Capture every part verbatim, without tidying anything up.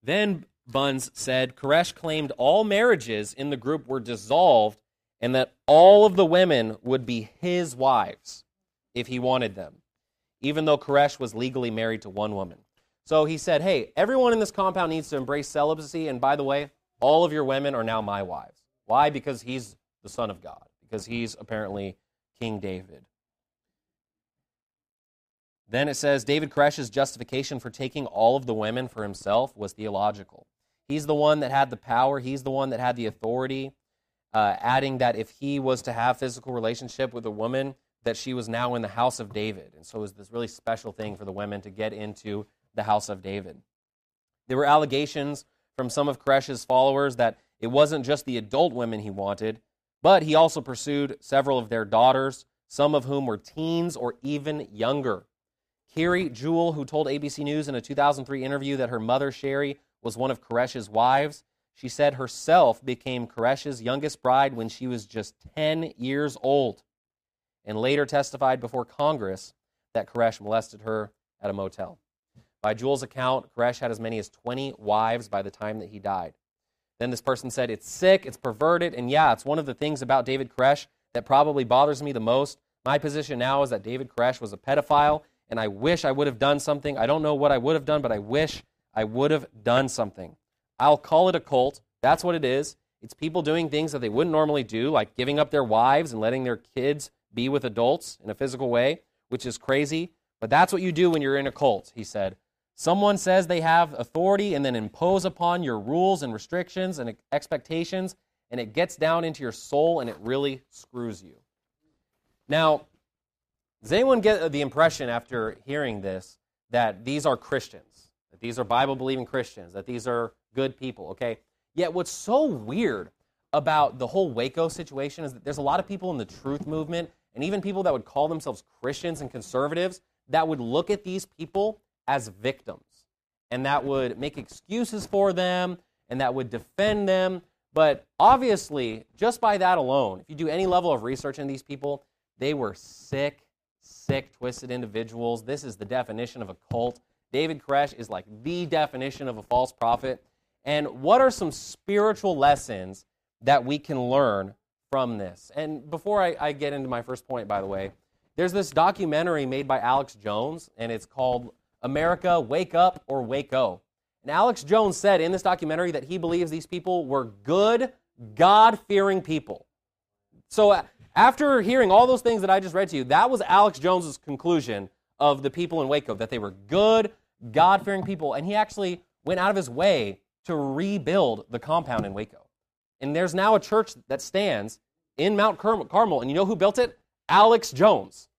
Then Bunz said Koresh claimed all marriages in the group were dissolved and that all of the women would be his wives if he wanted them, even though Koresh was legally married to one woman. So he said, hey, everyone in this compound needs to embrace celibacy, and by the way, all of your women are now my wives. Why? Because he's the son of God, because he's apparently King David. Then it says, David Koresh's justification for taking all of the women for himself was theological. He's the one that had the power. He's the one that had the authority, uh, adding that if he was to have physical relationship with a woman, that she was now in the house of David. And so it was this really special thing for the women to get into the house of David. There were allegations from some of Koresh's followers that it wasn't just the adult women he wanted, but he also pursued several of their daughters, some of whom were teens or even younger. Kiri Jewell, who told A B C News in a two thousand three interview that her mother, Sherry, was one of Koresh's wives, she said herself became Koresh's youngest bride when she was just ten years old, and later testified before Congress that Koresh molested her at a motel. By Jewell's account, Koresh had as many as twenty wives by the time that he died. Then this person said, it's sick, it's perverted, and yeah, it's one of the things about David Koresh that probably bothers me the most. My position now is that David Koresh was a pedophile, and I wish I would have done something. I don't know what I would have done, but I wish I would have done something. I'll call it a cult. That's what it is. It's people doing things that they wouldn't normally do, like giving up their wives and letting their kids be with adults in a physical way, which is crazy. But that's what you do when you're in a cult, he said. Someone says they have authority and then impose upon your rules and restrictions and expectations, and it gets down into your soul and it really screws you. Now, does anyone get the impression after hearing this that these are Christians, that these are Bible-believing Christians, that these are good people, okay? Yet what's so weird about the whole Waco situation is that there's a lot of people in the truth movement and even people that would call themselves Christians and conservatives that would look at these people as victims, and that would make excuses for them, and that would defend them. But obviously, just by that alone, if you do any level of research on these people, they were sick, sick, twisted individuals. This is the definition of a cult. David Koresh is like the definition of a false prophet. And what are some spiritual lessons that we can learn from this? And before I, I get into my first point, by the way, there's this documentary made by Alex Jones, and it's called America, Wake Up or Waco. And Alex Jones said in this documentary that he believes these people were good, God-fearing people. So after hearing all those things that I just read to you, that was Alex Jones's conclusion of the people in Waco, that they were good, God-fearing people. And he actually went out of his way to rebuild the compound in Waco. And there's now a church that stands in Mount Carmel. And you know who built it? Alex Jones.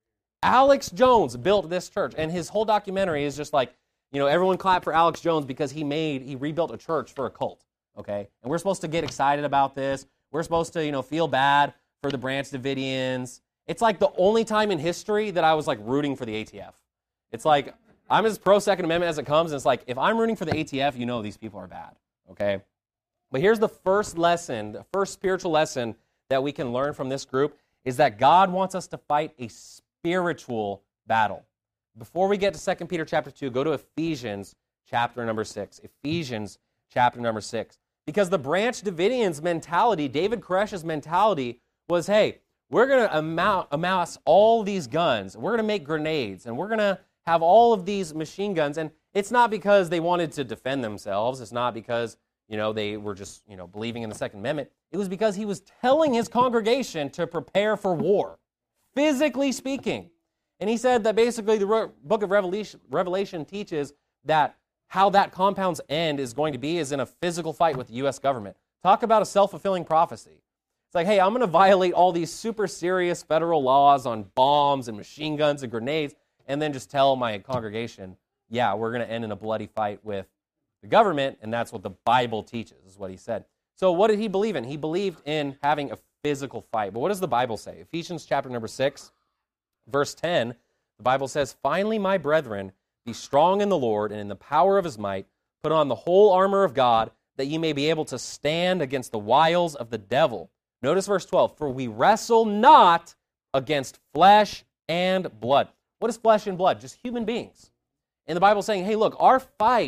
Alex Jones built this church, and his whole documentary is just like, you know, everyone clap for Alex Jones because he made, he rebuilt a church for a cult, okay? And we're supposed to get excited about this. We're supposed to, you know, feel bad for the Branch Davidians. It's like the only time in history that I was like rooting for the A T F. It's like, I'm as pro-Second Amendment as it comes, and it's like, if I'm rooting for the A T F, you know these people are bad, okay? But here's the first lesson, the first spiritual lesson that we can learn from this group is that God wants us to fight a spiritual battle. Before we get to Second Peter chapter two, go to Ephesians chapter number six. Ephesians chapter number six. Because the Branch Davidians' mentality, David Koresh's mentality, was, hey, we're going to amass all these guns, we're going to make grenades, and we're going to have all of these machine guns. And it's not because they wanted to defend themselves. It's not because, you know, they were just, you know, believing in the Second Amendment. It was because he was telling his congregation to prepare for war, physically speaking. And he said that basically the book of Revelation, Revelation teaches that how that compound's end is going to be is in a physical fight with the U S government. Talk about a self-fulfilling prophecy. It's like, hey, I'm going to violate all these super serious federal laws on bombs and machine guns and grenades, and then just tell my congregation, yeah, we're going to end in a bloody fight with the government, and that's what the Bible teaches, is what he said. So what did he believe in? He believed in having a physical fight. But what does the Bible say? Ephesians chapter number six, verse ten, the Bible says, finally, my brethren, be strong in the Lord and in the power of his might. Put on the whole armor of God, that ye may be able to stand against the wiles of the devil. Notice verse twelve, for we wrestle not against flesh and blood. What is flesh and blood? Just human beings. And the Bible is saying, hey, look, our fight,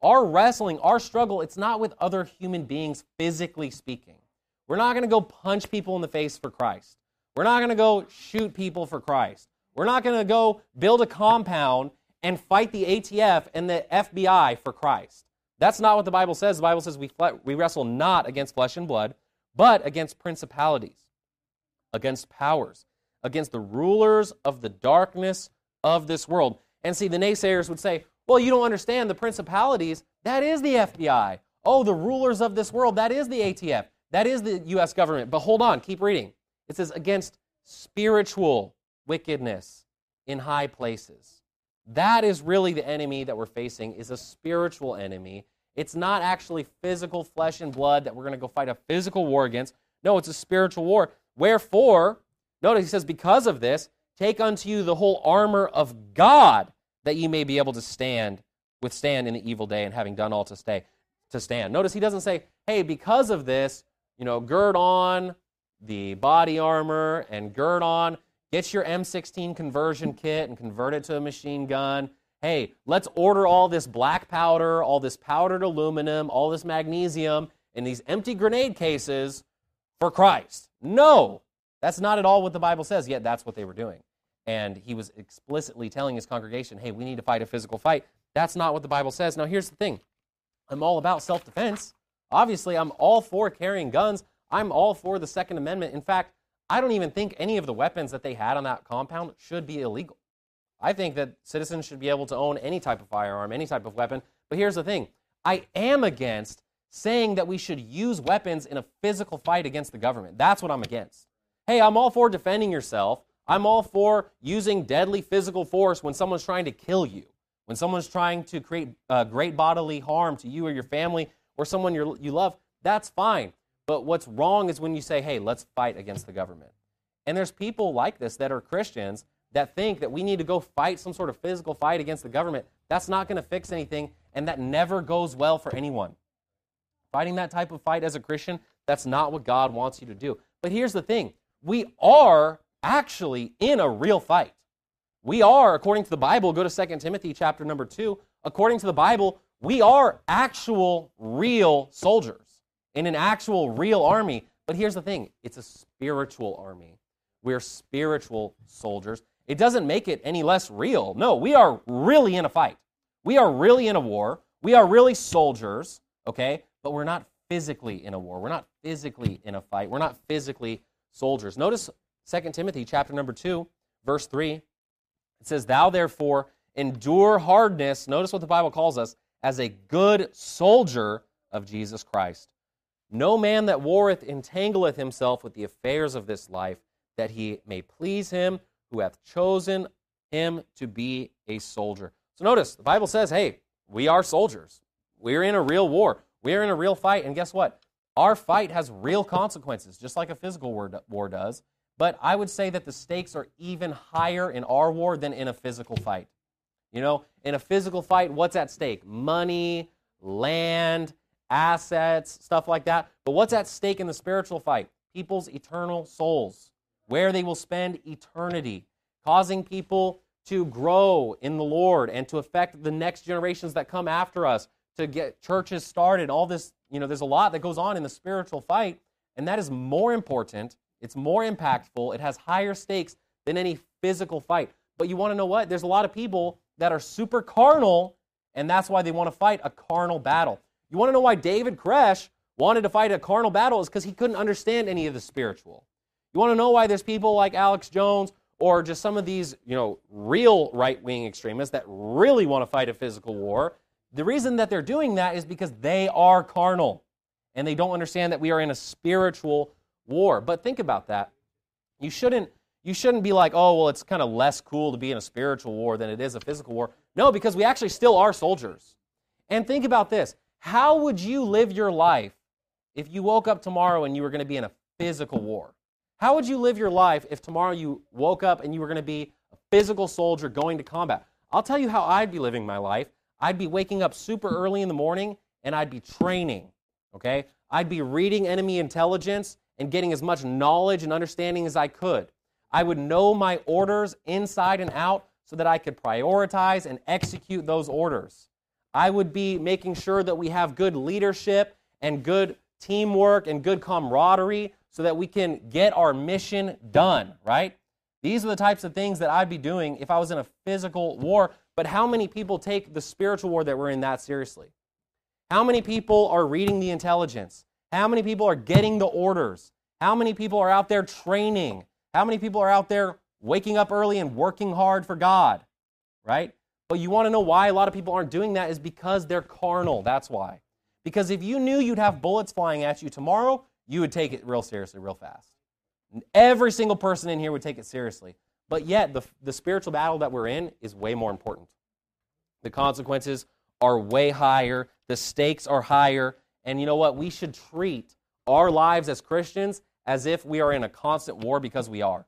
Our wrestling, our struggle, it's not with other human beings physically speaking. We're not going to go punch people in the face for Christ. We're not going to go shoot people for Christ. We're not going to go build a compound and fight the A T F and the F B I for Christ. That's not what the Bible says. The Bible says we, we wrestle not against flesh and blood, but against principalities, against powers, against the rulers of the darkness of this world. And see, the naysayers would say, well, you don't understand the principalities. That is the F B I. Oh, the rulers of this world, that is the A T F. That is the U S government. But hold on, keep reading. It says against spiritual wickedness in high places. That is really the enemy that we're facing, is a spiritual enemy. It's not actually physical flesh and blood that we're going to go fight a physical war against. No, it's a spiritual war. Wherefore, notice he says, because of this, take unto you the whole armor of God, that ye may be able to stand, withstand in the evil day, and having done all to stay, to stand. Notice he doesn't say, hey, because of this, you know, gird on the body armor and gird on, get your M sixteen conversion kit and convert it to a machine gun. Hey, let's order all this black powder, all this powdered aluminum, all this magnesium in these empty grenade cases for Christ. No, that's not at all what the Bible says, yet that's what they were doing. And he was explicitly telling his congregation, hey, we need to fight a physical fight. That's not what the Bible says. Now, here's the thing. I'm all about self-defense. Obviously, I'm all for carrying guns. I'm all for the Second Amendment. In fact, I don't even think any of the weapons that they had on that compound should be illegal. I think that citizens should be able to own any type of firearm, any type of weapon. But here's the thing. I am against saying that we should use weapons in a physical fight against the government. That's what I'm against. Hey, I'm all for defending yourself. I'm all for using deadly physical force when someone's trying to kill you, when someone's trying to create uh, great bodily harm to you or your family or someone you're, you love. That's fine. But what's wrong is when you say, hey, let's fight against the government. And there's people like this that are Christians that think that we need to go fight some sort of physical fight against the government. That's not going to fix anything, and that never goes well for anyone. Fighting that type of fight as a Christian, that's not what God wants you to do. But here's the thing. We are actually in a real fight. We are, according to the Bible, go to Second Timothy chapter number two, according to the Bible, we are actual real soldiers in an actual real army. But here's the thing, it's a spiritual army. We're spiritual soldiers. It doesn't make it any less real. No, we are really in a fight. We are really in a war. We are really soldiers, okay? But we're not physically in a war. We're not physically in a fight. We're not physically soldiers. Notice Second Timothy chapter number two, verse three. It says, thou therefore endure hardness, notice what the Bible calls us, as a good soldier of Jesus Christ. No man that warreth entangleth himself with the affairs of this life, that he may please him who hath chosen him to be a soldier. So notice, the Bible says, hey, we are soldiers. We're in a real war. We're in a real fight. And guess what? Our fight has real consequences, just like a physical war does. But I would say that the stakes are even higher in our war than in a physical fight. You know, in a physical fight, what's at stake? Money, land, assets, stuff like that. But what's at stake in the spiritual fight? People's eternal souls, where they will spend eternity, causing people to grow in the Lord and to affect the next generations that come after us, to get churches started. All this, you know, there's a lot that goes on in the spiritual fight, and that is more important. It's more impactful. It has higher stakes than any physical fight. But you want to know what? There's a lot of people that are super carnal, and that's why they want to fight a carnal battle. You want to know why David Koresh wanted to fight a carnal battle? Is because he couldn't understand any of the spiritual. You want to know why there's people like Alex Jones or just some of these, you know, real right-wing extremists that really want to fight a physical war? The reason that they're doing that is because they are carnal, and they don't understand that we are in a spiritual war. But think about that. You shouldn't you shouldn't be like, oh, well, it's kind of less cool to be in a spiritual war than it is a physical war. No, because we actually still are soldiers. And think about this. How would you live your life if you woke up tomorrow and you were going to be in a physical war? How would you live your life if tomorrow you woke up and you were going to be a physical soldier going to combat? I'll tell you how I'd be living my life. I'd be waking up super early in the morning, and I'd be training, okay? I'd be reading enemy intelligence and getting as much knowledge and understanding as I could. I would know my orders inside and out so that I could prioritize and execute those orders. I would be making sure that we have good leadership and good teamwork and good camaraderie so that we can get our mission done, right? These are the types of things that I'd be doing if I was in a physical war. But how many people take the spiritual war that we're in that seriously? How many people are reading the intelligence? How many people are getting the orders? How many people are out there training? How many people are out there waking up early and working hard for God, right? But you want to know why a lot of people aren't doing that is because they're carnal. That's why. Because if you knew you'd have bullets flying at you tomorrow, you would take it real seriously, real fast. Every single person in here would take it seriously. But yet, the, the spiritual battle that we're in is way more important. The consequences are way higher. The stakes are higher. And you know what? We should treat our lives as Christians as if we are in a constant war, because we are.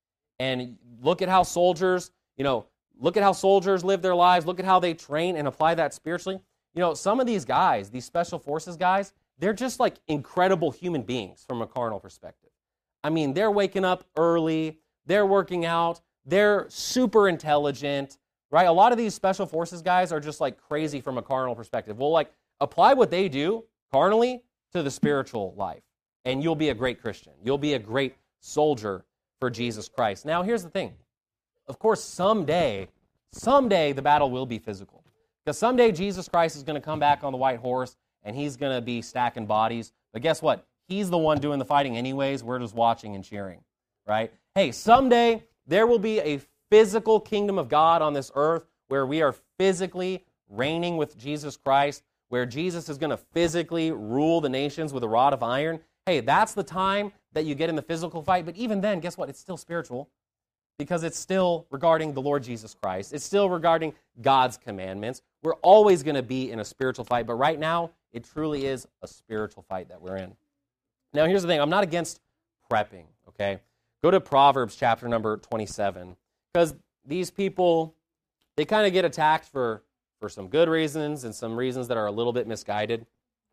And look at how soldiers, you know, look at how soldiers live their lives. Look at how they train and apply that spiritually. You know, some of these guys, these special forces guys, they're just like incredible human beings from a carnal perspective. I mean, they're waking up early, they're working out, they're super intelligent, right? A lot of these special forces guys are just like crazy from a carnal perspective. Well, like, apply what they do carnally to the spiritual life, and you'll be a great Christian. You'll be a great soldier for Jesus Christ. Now, here's the thing. Of course, someday, someday the battle will be physical. Because someday Jesus Christ is going to come back on the white horse, and he's going to be stacking bodies. But guess what? He's the one doing the fighting anyways. We're just watching and cheering, right? Hey, someday there will be a physical kingdom of God on this earth where we are physically reigning with Jesus Christ, where Jesus is going to physically rule the nations with a rod of iron. Hey, that's the time that you get in the physical fight. But even then, guess what? It's still spiritual, because it's still regarding the Lord Jesus Christ. It's still regarding God's commandments. We're always going to be in a spiritual fight, but right now, it truly is a spiritual fight that we're in. Now, here's the thing. I'm not against prepping, okay? Go to Proverbs chapter number twenty-seven, because these people, they kind of get attacked for, for some good reasons and some reasons that are a little bit misguided.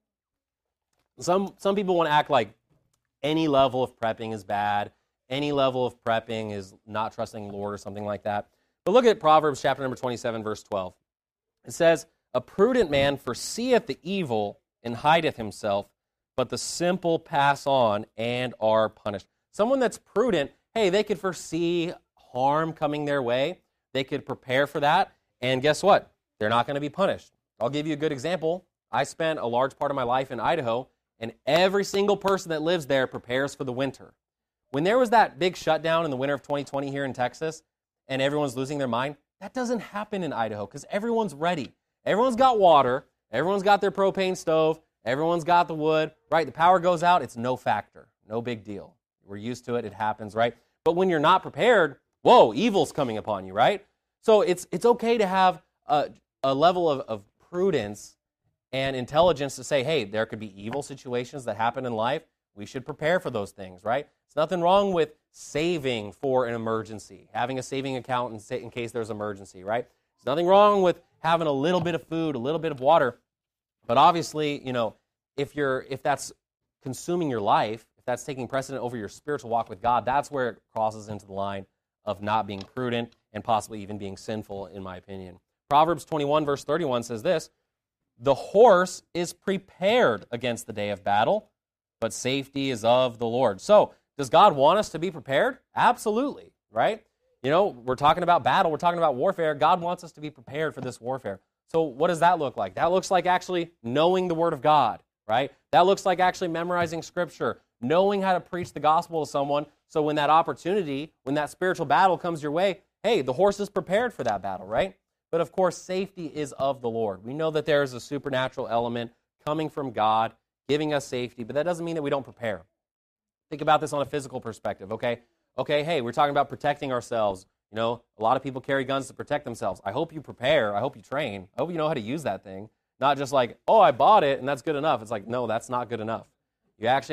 Some, some people want to act like any level of prepping is bad, any level of prepping is not trusting the Lord or something like that. But look at Proverbs chapter number twenty-seven, verse twelve. It says, "A prudent man foreseeth the evil and hideth himself, but the simple pass on and are punished." Someone that's prudent, hey, they could foresee harm coming their way. They could prepare for that. And guess what? They're not going to be punished. I'll give you a good example. I spent a large part of my life in Idaho, and every single person that lives there prepares for the winter. When there was that big shutdown in the winter of twenty twenty here in Texas, and everyone's losing their mind, that doesn't happen in Idaho because everyone's ready. Everyone's got water. Everyone's got their propane stove. Everyone's got the wood, right? The power goes out. It's no factor. No big deal. We're used to it. It happens, right? But when you're not prepared, whoa, evil's coming upon you, right? So it's it's okay to have a, a level of, of prudence and intelligence to say, hey, there could be evil situations that happen in life. We should prepare for those things, right? There's nothing wrong with saving for an emergency, having a saving account in, in case there's an emergency, right? There's nothing wrong with having a little bit of food, a little bit of water. But obviously, you know, if you're if that's consuming your life, if that's taking precedent over your spiritual walk with God, that's where it crosses into the line of not being prudent and possibly even being sinful, in my opinion. Proverbs twenty-one, verse thirty-one says this, "The horse is prepared against the day of battle, but safety is of the Lord." So, does God want us to be prepared? Absolutely, right? You know, we're talking about battle, we're talking about warfare. God wants us to be prepared for this warfare. So what does that look like? That looks like actually knowing the Word of God, right? That looks like actually memorizing Scripture, knowing how to preach the gospel to someone, so when that opportunity, when that spiritual battle comes your way, hey, the horse is prepared for that battle, right? But of course, safety is of the Lord. We know that there is a supernatural element coming from God, giving us safety, but that doesn't mean that we don't prepare. Think about this on a physical perspective, okay? Okay, hey, we're talking about protecting ourselves. You know, a lot of people carry guns to protect themselves. I hope you prepare. I hope you train. I hope you know how to use that thing. Not just like, oh, I bought it and that's good enough. It's like, no, that's not good enough. You actually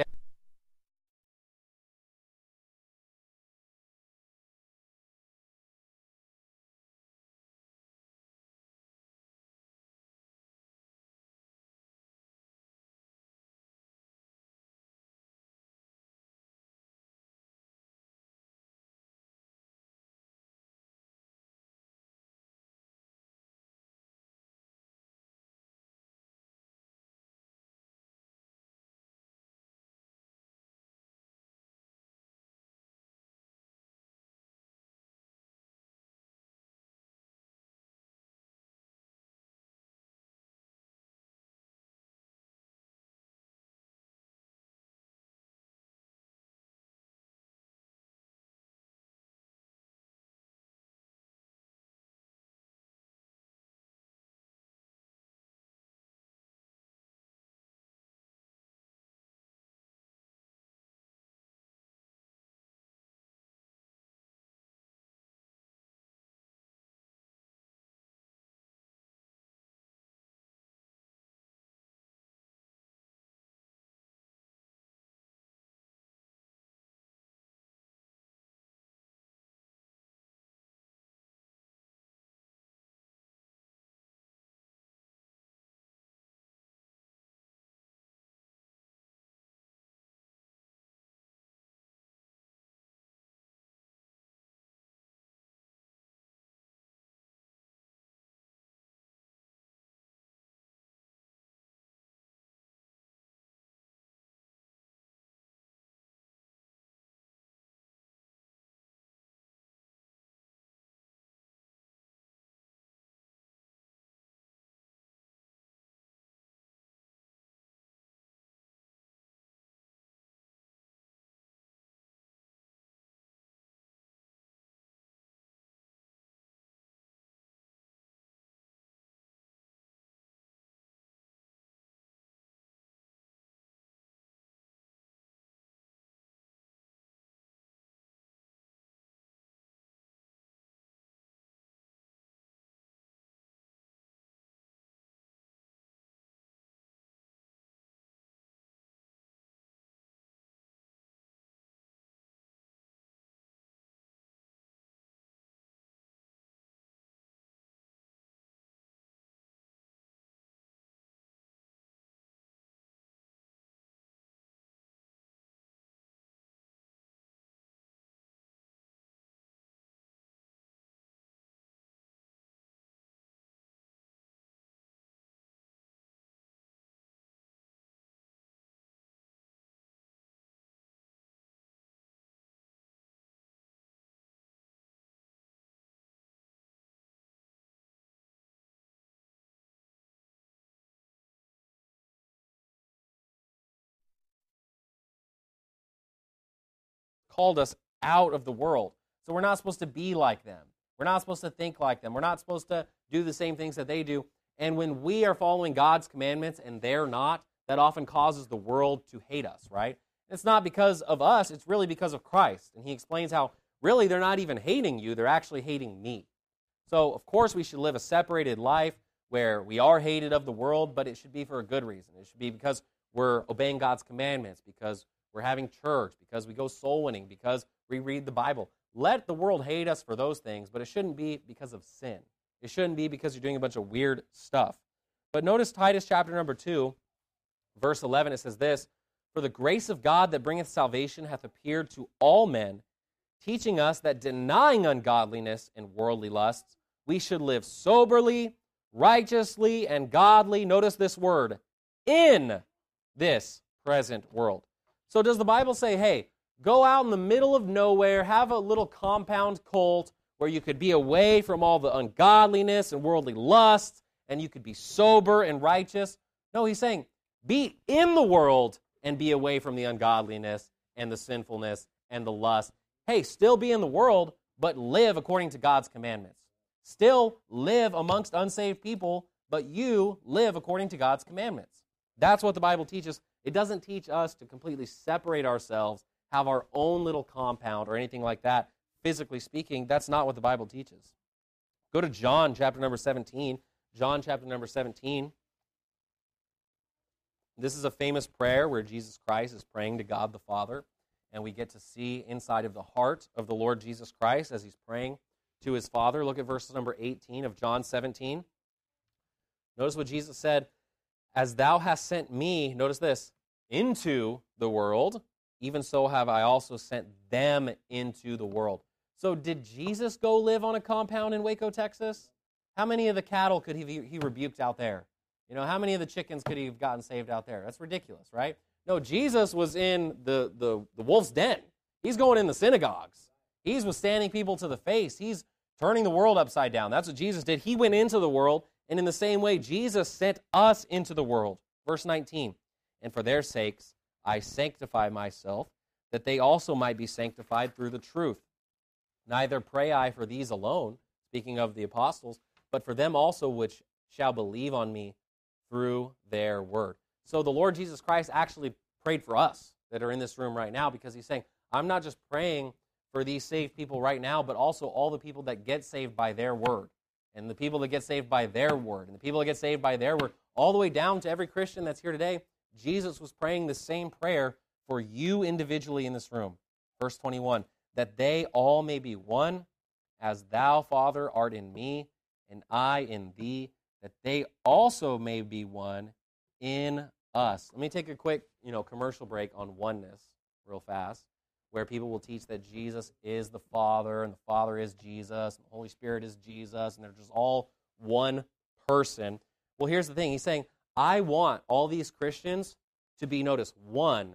called us out of the world. So we're not supposed to be like them. We're not supposed to think like them. We're not supposed to do the same things that they do. And when we are following God's commandments and they're not, that often causes the world to hate us, right? It's not because of us, it's really because of Christ. And he explains how really they're not even hating you, they're actually hating me. So, of course, we should live a separated life where we are hated of the world, but it should be for a good reason. It should be because we're obeying God's commandments, because we're having church, because we go soul winning, because we read the Bible. Let the world hate us for those things, but it shouldn't be because of sin. It shouldn't be because you're doing a bunch of weird stuff. But notice Titus chapter number two, verse eleven, it says this, "For the grace of God that bringeth salvation hath appeared to all men, teaching us that denying ungodliness and worldly lusts, we should live soberly, righteously, and godly," notice this word, "in this present world." So does the Bible say, hey, go out in the middle of nowhere, have a little compound cult where you could be away from all the ungodliness and worldly lusts, and you could be sober and righteous? No, he's saying, be in the world and be away from the ungodliness and the sinfulness and the lust. Hey, still be in the world, but live according to God's commandments. Still live amongst unsaved people, but you live according to God's commandments. That's what the Bible teaches. It doesn't teach us to completely separate ourselves, have our own little compound or anything like that. Physically speaking, that's not what the Bible teaches. Go to John chapter number seventeen. John chapter number seventeen. This is a famous prayer where Jesus Christ is praying to God the Father, and we get to see inside of the heart of the Lord Jesus Christ as he's praying to his Father. Look at verse number eighteen of John seventeen. Notice what Jesus said, "As thou hast sent me," notice this, "into the world, even so have I also sent them into the world." So did Jesus go live on a compound in Waco, Texas? How many of the cattle could he, he rebuked out there? You know, how many of the chickens could he have gotten saved out there? That's ridiculous, right? No, Jesus was in the, the, the wolf's den. He's going in the synagogues. He's withstanding people to the face. He's turning the world upside down. That's what Jesus did. He went into the world, and in the same way, Jesus sent us into the world. Verse nineteen, "And for their sakes I sanctify myself, that they also might be sanctified through the truth. Neither pray I for these alone," speaking of the apostles, "but for them also which shall believe on me through their word." So the Lord Jesus Christ actually prayed for us that are in this room right now, because he's saying, I'm not just praying for these saved people right now, but also all the people that get saved by their word, and the people that get saved by their word, and the people that get saved by their word, all the way down to every Christian that's here today. Jesus was praying the same prayer for you individually in this room. Verse twenty-one, "That they all may be one, as thou, Father, art in me, and I in thee, that they also may be one in us." Let me take a quick, you know, commercial break on oneness real fast, where people will teach that Jesus is the Father, and the Father is Jesus, and the Holy Spirit is Jesus, and they're just all one person. Well, here's the thing. He's saying, I want all these Christians to be, notice, one,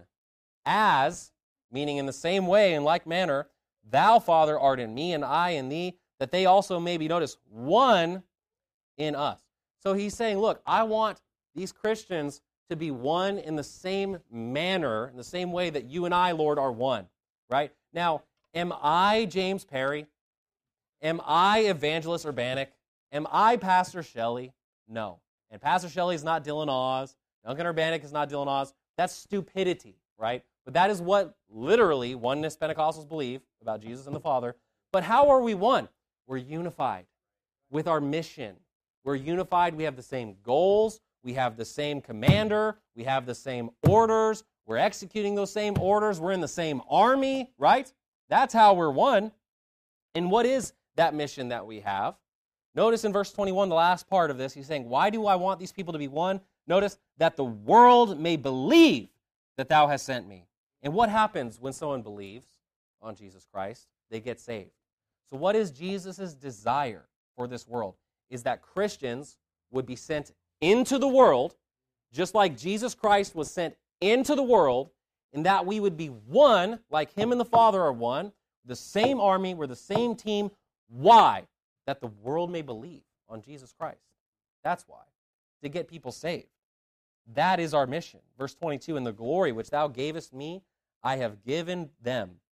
as, meaning in the same way, in like manner, thou, Father, art in me, and I in thee, that they also may be, notice, one in us. So he's saying, look, I want these Christians to be one in the same manner, in the same way that you and I, Lord, are one, right? Now, am I James Perry? Am I Evangelist Urbanic? Am I Pastor Shelley? No. And Pastor Shelley is not Dylan Oz. Duncan Urbanic is not Dylan Oz. That's stupidity, right? But that is what literally oneness Pentecostals believe about Jesus and the Father. But how are we one? We're unified with our mission. We're unified. We have the same goals. We have the same commander. We have the same orders. We're executing those same orders. We're in the same army, right? That's how we're one. And what is that mission that we have? Notice in verse twenty-one, the last part of this, he's saying, why do I want these people to be one? Notice, that the world may believe that thou hast sent me. And what happens when someone believes on Jesus Christ? They get saved. So what is Jesus' desire for this world? Is that Christians would be sent into the world, just like Jesus Christ was sent into the world, and that we would be one, like him and the Father are one, the same army, we're the same team. Why? That the world may believe on Jesus Christ. That's why. To get people saved. That is our mission. Verse twenty-two, "And the glory which thou gavest me, I have given them,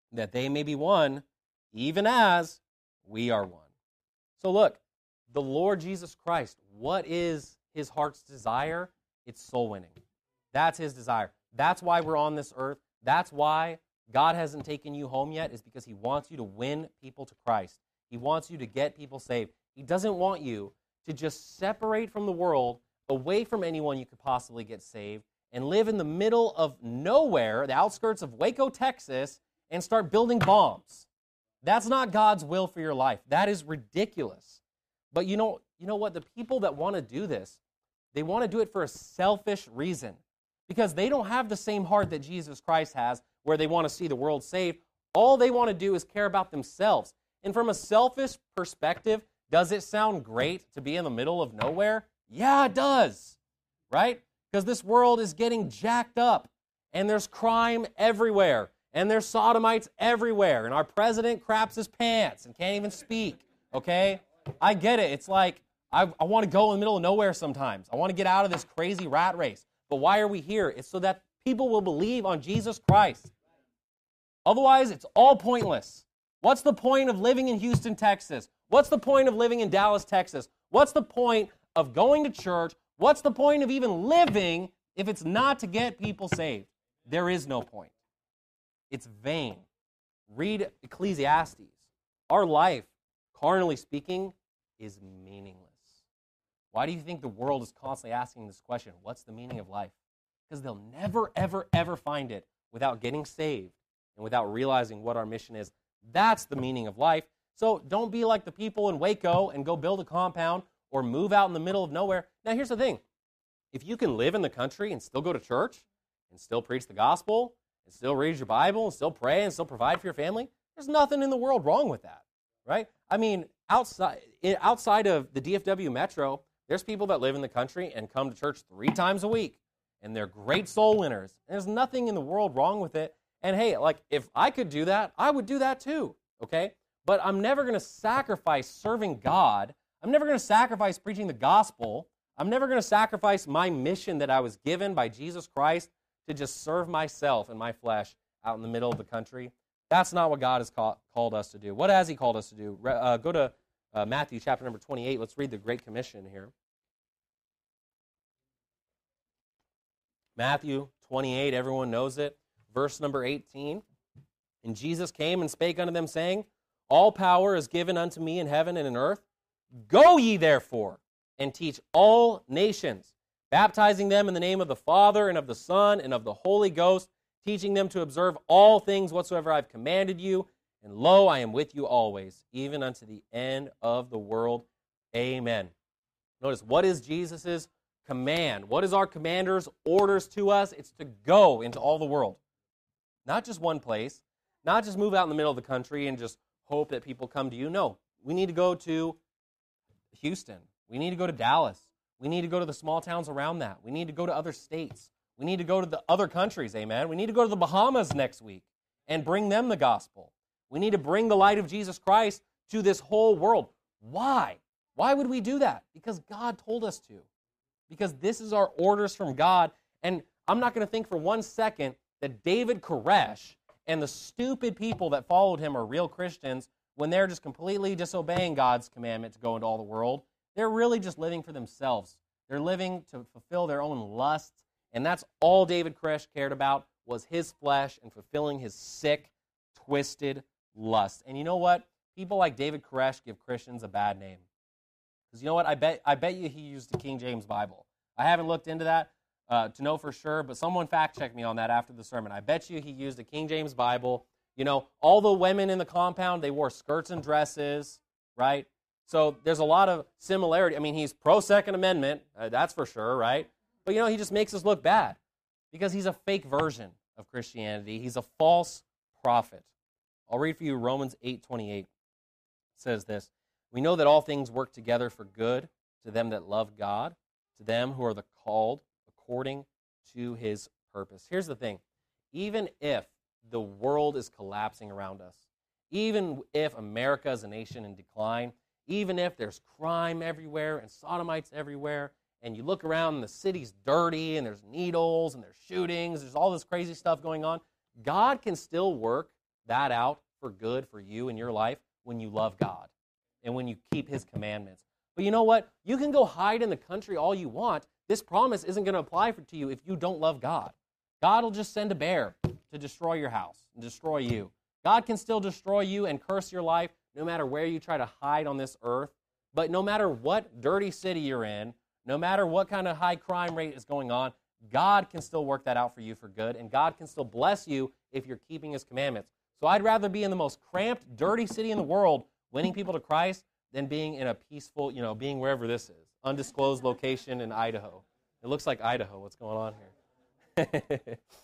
that they may be one, even as we are one. So look, the Lord Jesus Christ, what is his heart's desire? It's soul winning. That's his desire. That's why we're on this earth. That's why God hasn't taken you home yet, is because he wants you to win people to Christ. He wants you to get people saved. He doesn't want you to just separate from the world, away from anyone you could possibly get saved, and live in the middle of nowhere, the outskirts of Waco, Texas, and start building bombs. That's not God's will for your life. That is ridiculous. But you know, you know what? The people that want to do this, they want to do it for a selfish reason, because they don't have the same heart that Jesus Christ has, where they want to see the world saved. All they want to do is care about themselves. And from a selfish perspective, does it sound great to be in the middle of nowhere? Yeah, it does, right? Because this world is getting jacked up, and there's crime everywhere, and there's sodomites everywhere, and our president craps his pants and can't even speak, okay? I get it. It's like, I, I want to go in the middle of nowhere sometimes. I want to get out of this crazy rat race. But why are we here? It's so that people will believe on Jesus Christ. Otherwise, it's all pointless. What's the point of living in Houston, Texas? What's the point of living in Dallas, Texas? What's the point of going to church? What's the point of even living if it's not to get people saved? There is no point. It's vain. Read Ecclesiastes. Our life, carnally speaking, is meaningless. Why do you think the world is constantly asking this question? What's the meaning of life? Because they'll never, ever, ever find it without getting saved and without realizing what our mission is. That's the meaning of life. So don't be like the people in Waco and go build a compound or move out in the middle of nowhere. Now, here's the thing. If you can live in the country and still go to church and still preach the gospel and still read your Bible and still pray and still provide for your family, there's nothing in the world wrong with that, right? I mean, outside outside of the D F W Metro, there's people that live in the country and come to church three times a week, and they're great soul winners. There's nothing in the world wrong with it. And hey, like, if I could do that, I would do that too, okay? But I'm never going to sacrifice serving God. I'm never going to sacrifice preaching the gospel. I'm never going to sacrifice my mission that I was given by Jesus Christ to just serve myself and my flesh out in the middle of the country. That's not what God has call, called us to do. What has he called us to do? Uh, go to uh, Matthew chapter number twenty-eight. Let's read the Great Commission here. Matthew twenty-eight, everyone knows it. Verse number eighteen. And Jesus came and spake unto them, saying, All power is given unto me in heaven and in earth. Go ye therefore, and teach all nations, baptizing them in the name of the Father and of the Son and of the Holy Ghost, teaching them to observe all things whatsoever I have commanded you. And lo, I am with you always, even unto the end of the world. Amen. Notice, what is Jesus' command? What is our commander's orders to us? It's to go into all the world. Not just one place, not just move out in the middle of the country and just hope that people come to you. No, we need to go to Houston. We need to go to Dallas. We need to go to the small towns around that. We need to go to other states. We need to go to the other countries, amen. We need to go to the Bahamas next week and bring them the gospel. We need to bring the light of Jesus Christ to this whole world. Why? Why would we do that? Because God told us to. Because this is our orders from God. And I'm not going to think for one second that David Koresh and the stupid people that followed him are real Christians when they're just completely disobeying God's commandment to go into all the world. They're really just living for themselves. They're living to fulfill their own lusts, and that's all David Koresh cared about was his flesh and fulfilling his sick, twisted lust. And you know what? People like David Koresh give Christians a bad name. Because you know what? I bet I bet you he used the King James Bible. I haven't looked into that uh, to know for sure, but someone fact-check me on that after the sermon. I bet you he used the King James Bible. You know, all the women in the compound, they wore skirts and dresses, right? So there's a lot of similarity. I mean, he's pro-Second Amendment, uh, that's for sure, right? But, you know, he just makes us look bad because he's a fake version of Christianity. He's a false prophet. I'll read for you Romans eight twenty-eight. It says this, We know that all things work together for good to them that love God, to them who are the called according to his purpose. Here's the thing. Even if the world is collapsing around us, even if America is a nation in decline, even if there's crime everywhere and sodomites everywhere, and you look around and the city's dirty and there's needles and there's shootings, there's all this crazy stuff going on, God can still work that out for good for you in your life when you love God and when you keep his commandments. But you know what? You can go hide in the country all you want. This promise isn't going to apply for to you if you don't love God. God will just send a bear to destroy your house and destroy you. God can still destroy you and curse your life no matter where you try to hide on this earth. But no matter what dirty city you're in, no matter what kind of high crime rate is going on, God can still work that out for you for good, and God can still bless you if you're keeping his commandments. So I'd rather be in the most cramped, dirty city in the world winning people to Christ than being in a peaceful, you know, being wherever this is, undisclosed location in Idaho. It looks like Idaho. What's going on here?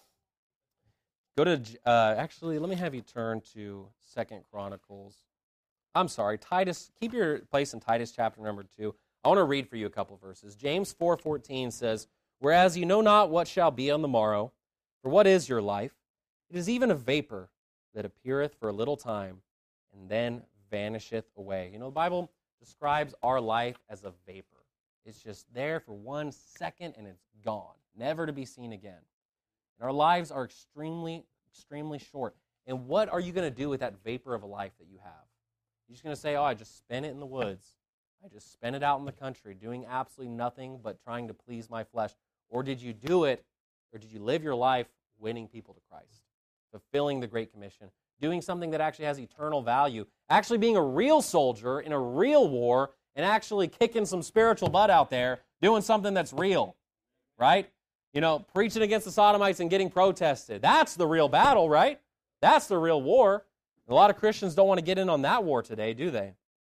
Go to, uh, actually, let me have you turn to Second Chronicles. I'm sorry, Titus. Keep your place in Titus chapter number two. I want to read for you a couple verses. James four fourteen says, "Whereas you know not what shall be on the morrow, for what is your life? It is even a vapor that appeareth for a little time, and then vanisheth away." You know, the Bible describes our life as a vapor. It's just there for one second, and it's gone, never to be seen again. And our lives are extremely, extremely short. And what are you going to do with that vapor of a life that you have? You're just going to say, oh, I just spent it in the woods. I just spent it out in the country doing absolutely nothing but trying to please my flesh. Or did you do it, or did you live your life winning people to Christ, fulfilling the Great Commission, doing something that actually has eternal value, actually being a real soldier in a real war, and actually kicking some spiritual butt out there, doing something that's real, right? You know, preaching against the Sodomites and getting protested. That's the real battle, right? That's the real war. A lot of Christians don't want to get in on that war today, do they?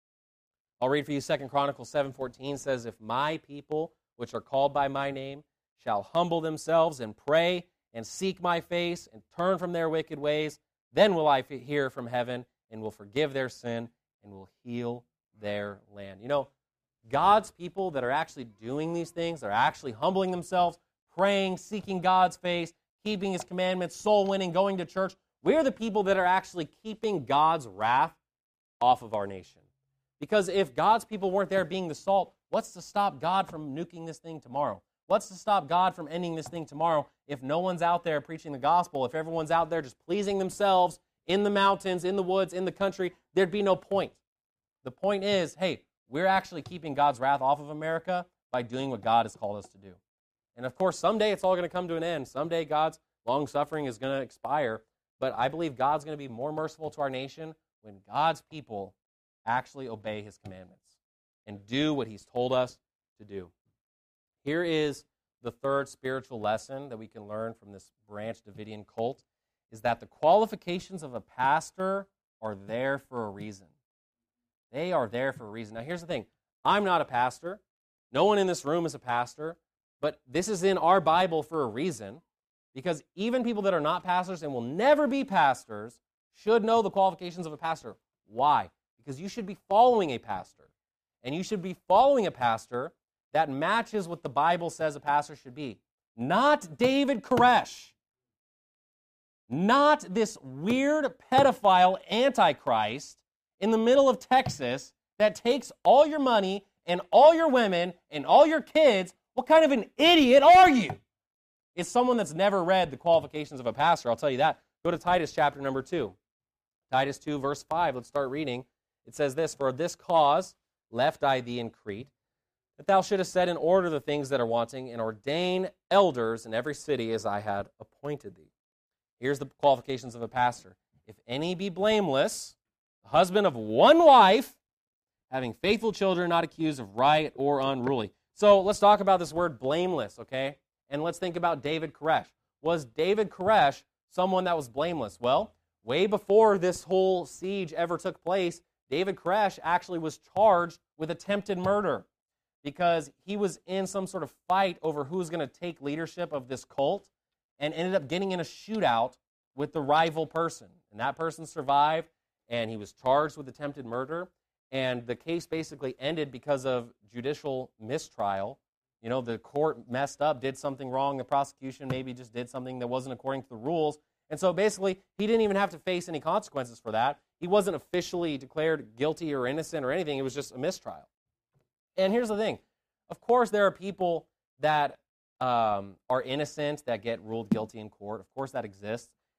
I'll read for you Second Chronicles seven fourteen says, "If my people, which are called by my name, shall humble themselves and pray and seek my face and turn from their wicked ways, then will I hear from heaven and will forgive their sin and will heal their land." You know, God's people that are actually doing these things, are actually humbling themselves, praying, seeking God's face, keeping his commandments, soul winning, going to church. We're the people that are actually keeping God's wrath off of our nation. Because if God's people weren't there being the salt, what's to stop God from nuking this thing tomorrow? What's to stop God from ending this thing tomorrow if no one's out there preaching the gospel, if everyone's out there just pleasing themselves in the mountains, in the woods, in the country? There'd be no point. The point is, hey, we're actually keeping God's wrath off of America by doing what God has called us to do. And of course, someday it's all going to come to an end. Someday God's long-suffering is going to expire. But I believe God's going to be more merciful to our nation when God's people actually obey his commandments and do what he's told us to do. Here is the third spiritual lesson that we can learn from this Branch Davidian cult, is that the qualifications of a pastor are there for a reason. They are there for a reason. Now, here's the thing. I'm not a pastor. No one in this room is a pastor. But this is in our Bible for a reason, because even people that are not pastors and will never be pastors should know the qualifications of a pastor. Why? Because you should be following a pastor. And you should be following a pastor that matches what the Bible says a pastor should be. Not David Koresh. Not this weird pedophile antichrist in the middle of Texas that takes all your money and all your women and all your kids. What kind of an idiot are you? It's someone that's never read the qualifications of a pastor. I'll tell you that. Go to Titus chapter number two. Titus two, verse five. Let's start reading. It says this, "For this cause left I thee in Crete, that thou shouldest set in order the things that are wanting, and ordain elders in every city as I had appointed thee." Here's the qualifications of a pastor. "If any be blameless, the husband of one wife, having faithful children, not accused of riot or unruly." So let's talk about this word blameless, okay? And let's think about David Koresh. Was David Koresh someone that was blameless? Well, way before this whole siege ever took place, David Koresh actually was charged with attempted murder because he was in some sort of fight over who was going to take leadership of this cult and ended up getting in a shootout with the rival person. And that person survived, and he was charged with attempted murder. And the case basically ended because of judicial mistrial. You know, the court messed up, did something wrong. The prosecution maybe just did something that wasn't according to the rules. And so basically, he didn't even have to face any consequences for that. He wasn't officially declared guilty or innocent or anything. It was just a mistrial. And here's the thing. Of course, there are people that um, are innocent that get ruled guilty in court. Of course, that exists.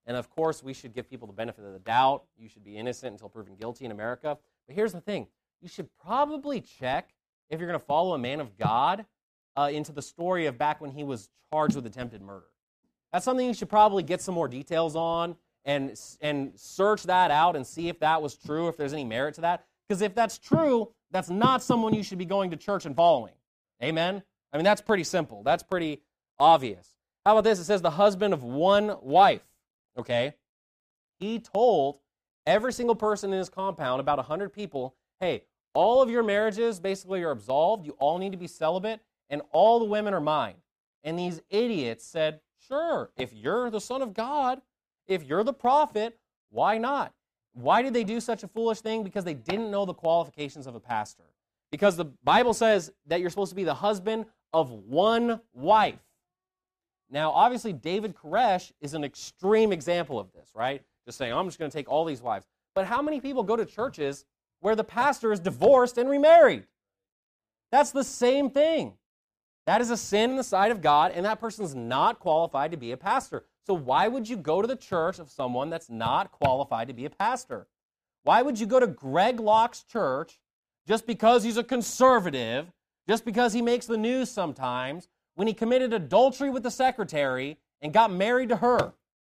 And of course, we should give people the benefit of the doubt. You should be innocent until proven guilty in America. But here's the thing. You should probably check if you're going to follow a man of God uh, into the story of back when he was charged with attempted murder. That's something you should probably get some more details on and, and search that out and see if that was true, if there's any merit to that. Because if that's true, that's not someone you should be going to church and following. Amen? I mean, that's pretty simple. That's pretty obvious. How about this? It says the husband of one wife, okay? He told every single person in his compound, about one hundred people, hey, all of your marriages basically are absolved. You all need to be celibate, and all the women are mine. And these idiots said, sure, if you're the Son of God, if you're the prophet, why not? Why did they do such a foolish thing? Because they didn't know the qualifications of a pastor. Because the Bible says that you're supposed to be the husband of one wife. Now, obviously, David Koresh is an extreme example of this, right? Just saying, I'm just going to take all these wives. But how many people go to churches where the pastor is divorced and remarried? That's the same thing. That is a sin in the sight of God, and that person's not qualified to be a pastor. So why would you go to the church of someone that's not qualified to be a pastor? Why would you go to Greg Locke's church just because he's a conservative, just because he makes the news sometimes, when he committed adultery with the secretary and got married to her?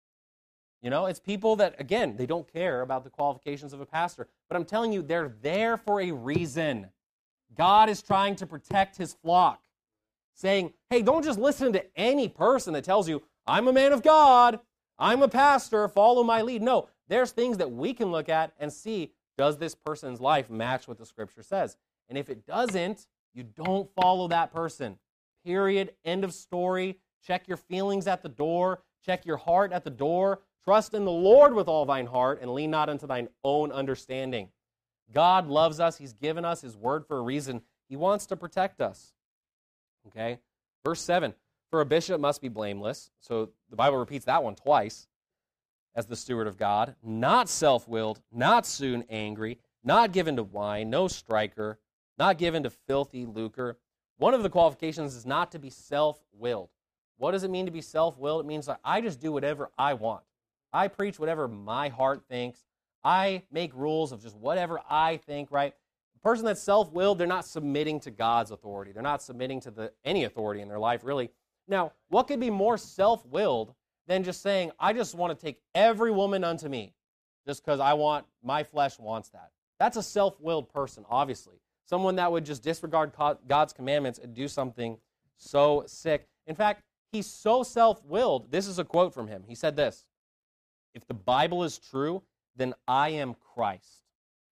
You know, it's people that, again, they don't care about the qualifications of a pastor. But I'm telling you, they're there for a reason. God is trying to protect his flock, saying, hey, don't just listen to any person that tells you, I'm a man of God, I'm a pastor, follow my lead. No, there's things that we can look at and see, does this person's life match what the Scripture says? And if it doesn't, you don't follow that person. Period. End of story. Check your feelings at the door. Check your heart at the door. Trust in the Lord with all thine heart, and lean not unto thine own understanding. God loves us. He's given us his word for a reason. He wants to protect us. Okay? Verse seven, for a bishop must be blameless. So the Bible repeats that one twice. As the steward of God, not self-willed, not soon angry, not given to wine, no striker, not given to filthy lucre. One of the qualifications is not to be self-willed. What does it mean to be self-willed? It means that I just do whatever I want. I preach whatever my heart thinks. I make rules of just whatever I think, right? The person that's self-willed, they're not submitting to God's authority. They're not submitting to the, any authority in their life, really. Now, what could be more self-willed than just saying, I just want to take every woman unto me just because I want, my flesh wants that. That's a self-willed person, obviously. Someone that would just disregard God's commandments and do something so sick. In fact, he's so self-willed. This is a quote from him. He said this, if the Bible is true, then I am Christ.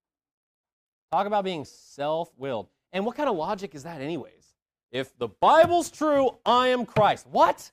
Talk about being self-willed. And what kind of logic is that anyways? If the Bible's true, I am Christ. What?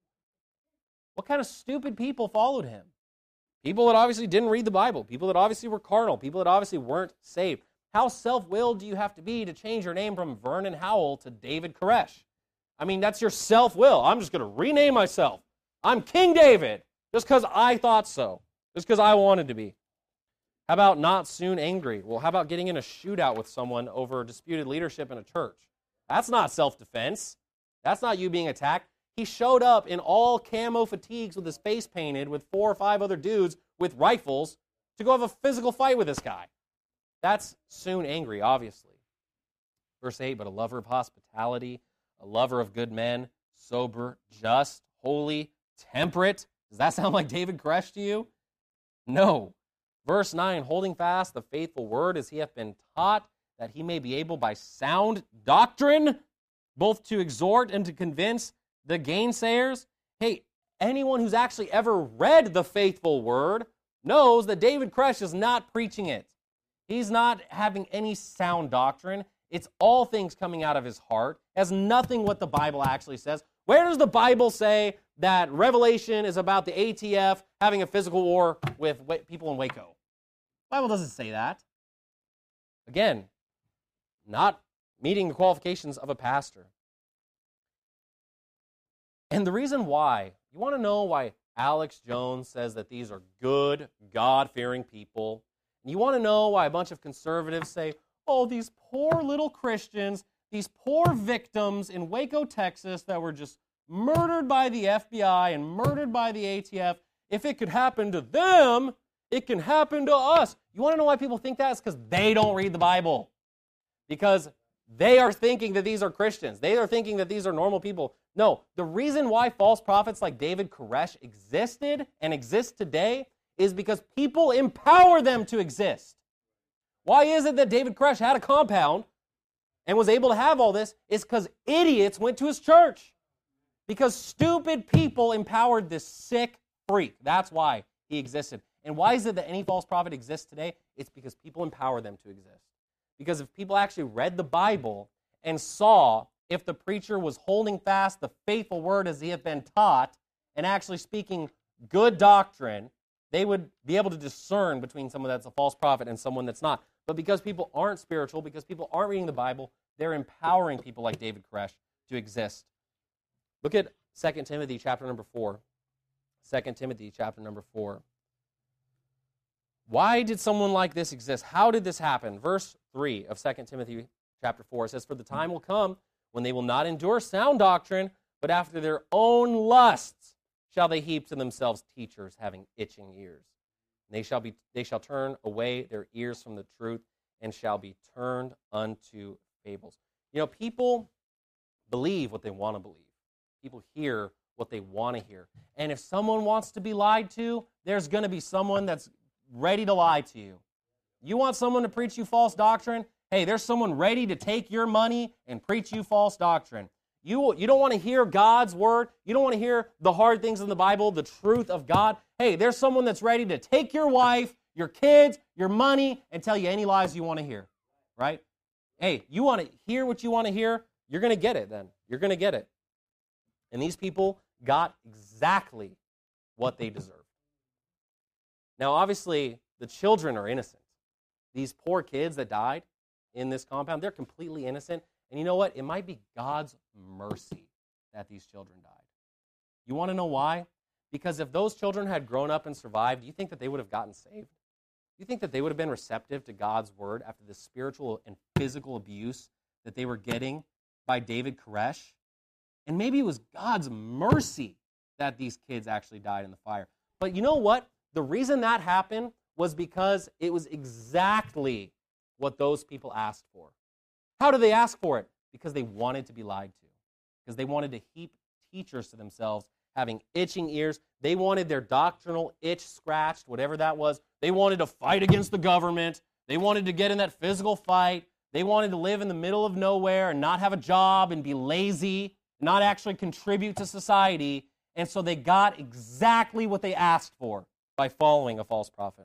What kind of stupid people followed him? People that obviously didn't read the Bible. People that obviously were carnal. People that obviously weren't saved. How self-willed do you have to be to change your name from Vernon Howell to David Koresh? I mean, that's your self-will. I'm just going to rename myself. I'm King David just because I thought so. Just because I wanted to be. How about not soon angry? Well, how about getting in a shootout with someone over disputed leadership in a church? That's not self-defense. That's not you being attacked. He showed up in all camo fatigues with his face painted with four or five other dudes with rifles to go have a physical fight with this guy. That's soon angry, obviously. Verse eight, but a lover of hospitality, a lover of good men, sober, just, holy, temperate. Does that sound like David Koresh to you? No. Verse nine, holding fast the faithful word as he hath been taught, that he may be able by sound doctrine both to exhort and to convince the gainsayers. Hey, anyone who's actually ever read the faithful word knows that David Koresh is not preaching it. He's not having any sound doctrine. It's all things coming out of his heart. It has nothing what the Bible actually says. Where does the Bible say that Revelation is about the A T F having a physical war with people in Waco? The Bible doesn't say that. Again, not meeting the qualifications of a pastor. And the reason why, you want to know why Alex Jones says that these are good, God-fearing people? And you want to know why a bunch of conservatives say, oh, these poor little Christians, these poor victims in Waco, Texas, that were just murdered by the F B I and murdered by the A T F, if it could happen to them, it can happen to us. You want to know why people think that? It's because they don't read the Bible. Because they are thinking that these are Christians. They are thinking that these are normal people. No, the reason why false prophets like David Koresh existed and exist today is because people empower them to exist. Why is it that David Koresh had a compound and was able to have all this? It's because idiots went to his church. Because stupid people empowered this sick freak. That's why he existed. And why is it that any false prophet exists today? It's because people empower them to exist. Because if people actually read the Bible and saw if the preacher was holding fast the faithful word as he had been taught and actually speaking good doctrine, they would be able to discern between someone that's a false prophet and someone that's not. But because people aren't spiritual, because people aren't reading the Bible, they're empowering people like David Koresh to exist. Look at Second Timothy chapter number four. Second Timothy chapter number four. Why did someone like this exist? How did this happen? Verse three of Second Timothy chapter four says, "For the time will come when they will not endure sound doctrine, but after their own lusts shall they heap to themselves teachers having itching ears. And they shall be they shall turn away their ears from the truth and shall be turned unto fables." You know, people believe what they want to believe. People hear what they want to hear. And if someone wants to be lied to, there's going to be someone that's ready to lie to you. You want someone to preach you false doctrine? Hey, there's someone ready to take your money and preach you false doctrine. You, you don't want to hear God's word. You don't want to hear the hard things in the Bible, the truth of God. Hey, there's someone that's ready to take your wife, your kids, your money, and tell you any lies you want to hear, right? Hey, you want to hear what you want to hear? You're going to get it then. You're going to get it. And these people got exactly what they deserved. Now, obviously, the children are innocent. These poor kids that died in this compound, they're completely innocent. And you know what? It might be God's mercy that these children died. You want to know why? Because if those children had grown up and survived, do you think that they would have gotten saved? Do you think that they would have been receptive to God's word after the spiritual and physical abuse that they were getting by David Koresh? And maybe it was God's mercy that these kids actually died in the fire. But you know what? The reason that happened was because it was exactly what those people asked for. How did they ask for it? Because they wanted to be lied to. Because they wanted to heap teachers to themselves, having itching ears. They wanted their doctrinal itch scratched, whatever that was. They wanted to fight against the government. They wanted to get in that physical fight. They wanted to live in the middle of nowhere and not have a job and be lazy, not actually contribute to society. And so they got exactly what they asked for by following a false prophet.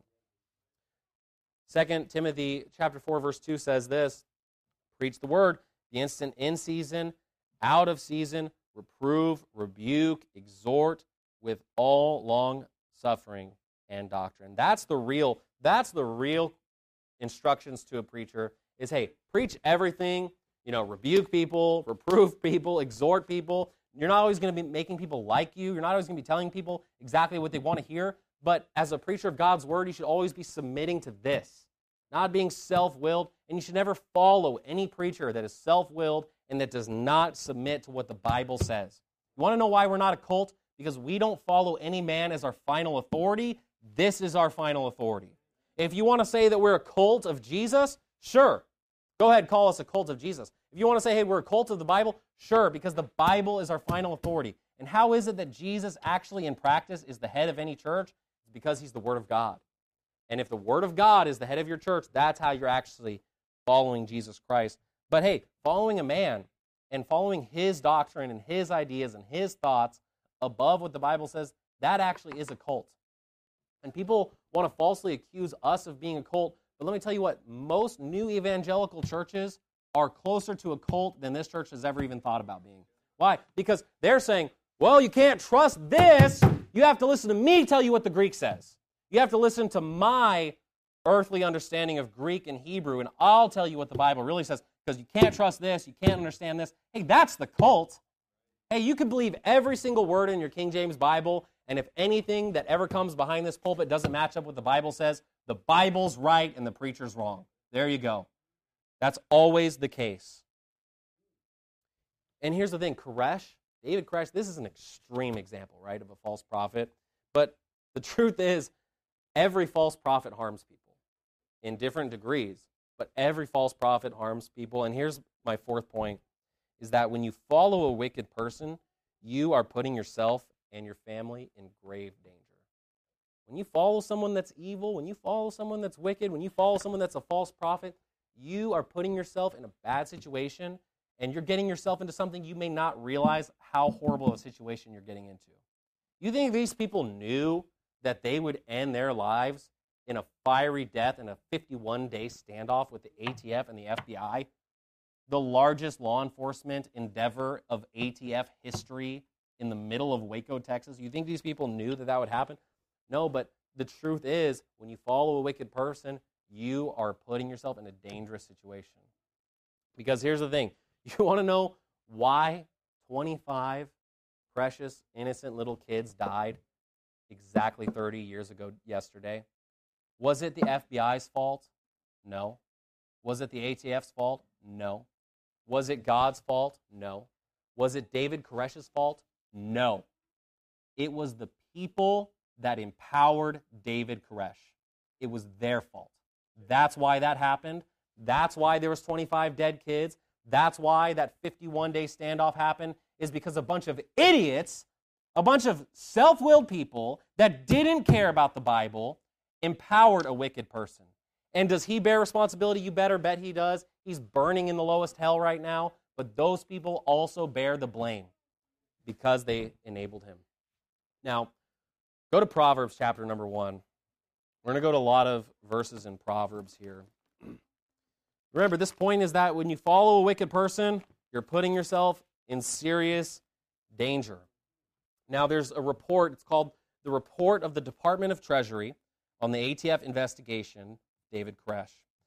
Second Timothy chapter four, verse two says this, "Preach the word, be instant in season, out of season, reprove, rebuke, exhort with all long suffering and doctrine." That's the real, that's the real instructions to a preacher is, hey, preach everything, you know, rebuke people, reprove people, exhort people. You're not always going to be making people like you. You're not always going to be telling people exactly what they want to hear. But as a preacher of God's word, you should always be submitting to this, not being self-willed. And you should never follow any preacher that is self-willed and that does not submit to what the Bible says. You want to know why we're not a cult? Because we don't follow any man as our final authority. This is our final authority. If you want to say that we're a cult of Jesus, sure. Go ahead, call us a cult of Jesus. If you want to say, hey, we're a cult of the Bible, sure, because the Bible is our final authority. And how is it that Jesus actually in practice is the head of any church? It's because he's the Word of God. And if the Word of God is the head of your church, that's how you're actually following Jesus Christ. But hey, following a man and following his doctrine and his ideas and his thoughts above what the Bible says, that actually is a cult. And people want to falsely accuse us of being a cult. But let me tell you what, most new evangelical churches are closer to a cult than this church has ever even thought about being. Why? Because they're saying, well, you can't trust this. You have to listen to me tell you what the Greek says. You have to listen to my earthly understanding of Greek and Hebrew, and I'll tell you what the Bible really says, because you can't trust this, you can't understand this. Hey, that's the cult. Hey, you can believe every single word in your King James Bible, and if anything that ever comes behind this pulpit doesn't match up with the Bible says, the Bible's right and the preacher's wrong. There you go. That's always the case. And here's the thing, Koresh, David Koresh, this is an extreme example, right, of a false prophet. But The truth is, every false prophet harms people in different degrees, but every false prophet harms people. And here's my fourth point, is that when you follow a wicked person, you are putting yourself and your family in grave danger. When you follow someone that's evil, when you follow someone that's wicked, when you follow someone that's a false prophet, you are putting yourself in a bad situation, and you're getting yourself into something you may not realize how horrible of a situation you're getting into. You think these people knew that they would end their lives in a fiery death in a fifty-one day standoff with the A T F and the F B I, the largest law enforcement endeavor of A T F history in the middle of Waco, Texas? You think these people knew that that would happen? No, but the truth is, when you follow a wicked person, you are putting yourself in a dangerous situation. Because here's the thing. You want to know why twenty-five precious, innocent little kids died exactly thirty years ago yesterday? Was it the F B I's fault? No. Was it the A T F's fault? No. Was it God's fault? No. Was it David Koresh's fault? No. It was the people that empowered David Koresh. It was their fault. That's why that happened. That's why there was twenty-five dead kids. That's why that fifty-one day standoff happened, is because a bunch of idiots, a bunch of self-willed people that didn't care about the Bible empowered a wicked person. And does he bear responsibility? You better bet he does. He's burning in the lowest hell right now. But those people also bear the blame because they enabled him. Now, go to Proverbs chapter number one. We're going to go to a lot of verses in Proverbs here. Remember, this point is that when you follow a wicked person, you're putting yourself in serious danger. Now, there's a report. It's called the Report of the Department of Treasury on the A T F investigation, David Koresh.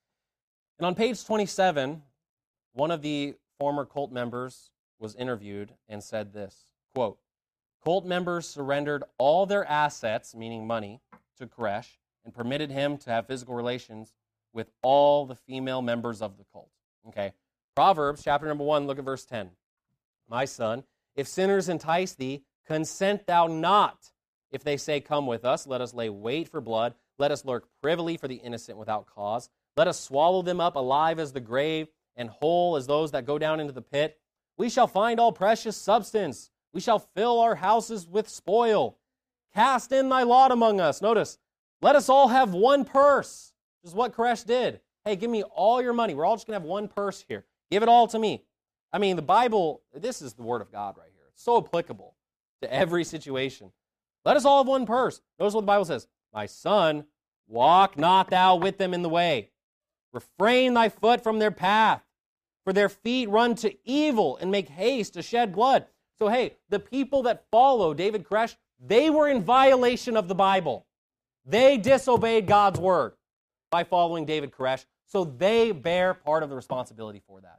And on page twenty-seven, one of the former cult members was interviewed and said this, quote, "Cult members surrendered all their assets, meaning money, to Koresh and permitted him to have physical relations with all the female members of the cult." Okay. Proverbs chapter number one, look at verse ten. "My son, if sinners entice thee, consent thou not. If they say, come with us, let us lay wait for blood. Let us lurk privily for the innocent without cause. Let us swallow them up alive as the grave and whole as those that go down into the pit. We shall find all precious substance. We shall fill our houses with spoil. Cast in thy lot among us." Notice, let us all have one purse. This is what Koresh did. Hey, give me all your money. We're all just going to have one purse here. Give it all to me. I mean, the Bible, this is the Word of God right here. It's so applicable to every situation. Let us all have one purse. Notice what the Bible says. "My son, walk not thou with them in the way. Refrain thy foot from their path. For their feet run to evil and make haste to shed blood." So, hey, the people that follow David Koresh, they were in violation of the Bible. They disobeyed God's word by following David Koresh, so they bear part of the responsibility for that.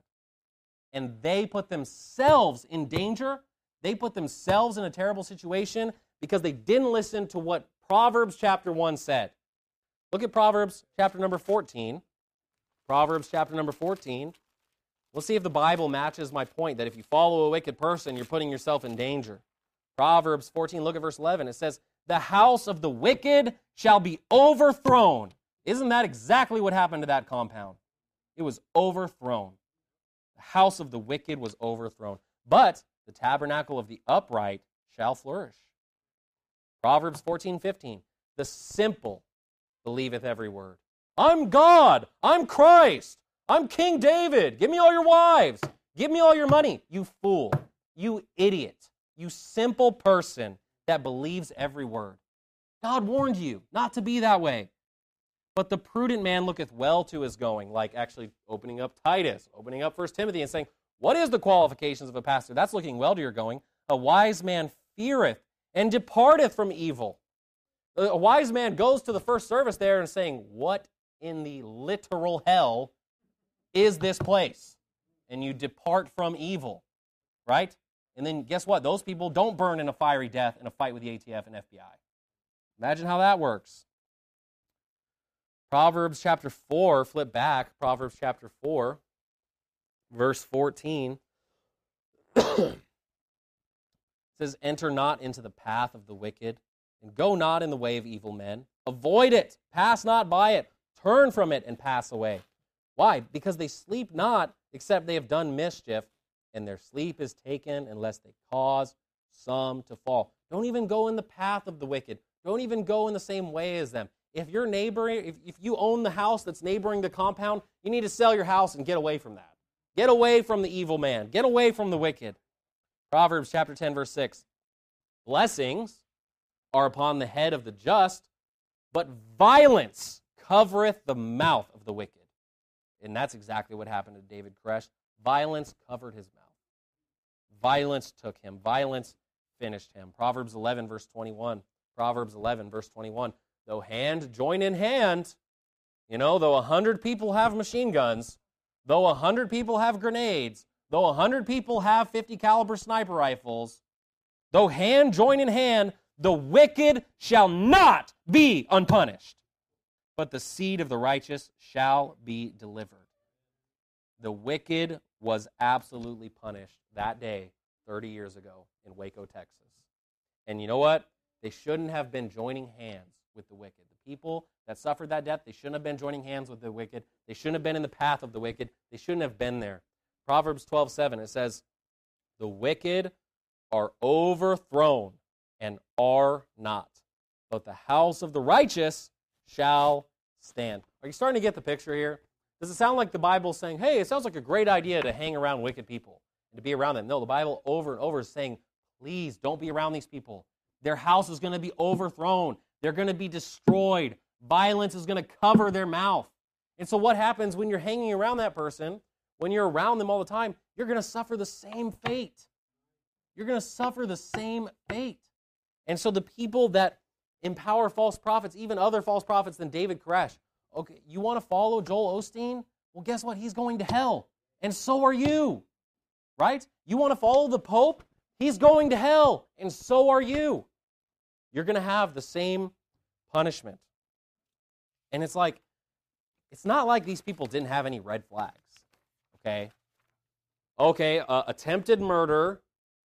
And they put themselves in danger. They put themselves in a terrible situation because they didn't listen to what Proverbs chapter one said. Look at Proverbs chapter number fourteen. Proverbs chapter number fourteen. We'll see if the Bible matches my point that if you follow a wicked person, you're putting yourself in danger. Proverbs fourteen, look at verse eleven. It says, "The house of the wicked shall be overthrown." Isn't that exactly what happened to that compound? It was overthrown. The house of the wicked was overthrown. But the tabernacle of the upright shall flourish. Proverbs fourteen fifteen. "The simple believeth every word." I'm God. I'm Christ. I'm King David. Give me all your wives. Give me all your money. You fool. You idiot. You simple person that believes every word. God warned you not to be that way. "But the prudent man looketh well to his going," like actually opening up Titus, opening up First Timothy and saying, what is the qualifications of a pastor? That's looking well to your going. "A wise man feareth and departeth from evil." A wise man goes to the first service there and saying, what in the literal hell is this place? And you depart from evil, right? And then guess what? Those people don't burn in a fiery death in a fight with the A T F and F B I. Imagine how that works. Proverbs chapter four, flip back, Proverbs chapter four, verse fourteen. It says, "Enter not into the path of the wicked, and go not in the way of evil men. Avoid it, pass not by it, turn from it, and pass away. Why? Because they sleep not, except they have done mischief, and their sleep is taken unless they cause some to fall. Don't even go in the path of the wicked. Don't even go in the same way as them. If your neighbor, if, if you own the house that's neighboring the compound, you need to sell your house and get away from that. Get away from the evil man. Get away from the wicked. Proverbs chapter ten, verse six. Blessings are upon the head of the just, but violence covereth the mouth of the wicked. And that's exactly what happened to David Koresh. Violence covered his mouth. Violence took him. Violence finished him. Proverbs eleven, verse twenty-one. Proverbs eleven, verse twenty-one. Though hand join in hand, you know, though a hundred people have machine guns, though a hundred people have grenades, though a hundred people have fifty caliber sniper rifles, though hand join in hand, the wicked shall not be unpunished, but the seed of the righteous shall be delivered. The wicked was absolutely punished that day thirty years ago in Waco, Texas. And you know what? They shouldn't have been joining hands with the wicked. The people that suffered that death, they shouldn't have been joining hands with the wicked. They shouldn't have been in the path of the wicked. They shouldn't have been there. Proverbs twelve seven, it says, the wicked are overthrown and are not, but the house of the righteous shall stand. Are you starting to get the picture here? Does it sound like the Bible is saying, hey, it sounds like a great idea to hang around wicked people and to be around them? No, the Bible over and over is saying, please don't be around these people. Their house is going to be overthrown. They're going to be destroyed. Violence is going to cover their mouth. And so what happens when you're hanging around that person, when you're around them all the time, you're going to suffer the same fate. You're going to suffer the same fate. And so the people that empower false prophets, even other false prophets than David Koresh, okay, you want to follow Joel Osteen? Well, guess what? He's going to hell. And so are you. Right? You want to follow the Pope? He's going to hell. And so are you. You're going to have the same punishment. And it's like, it's not like these people didn't have any red flags. Okay? Okay, uh, attempted murder.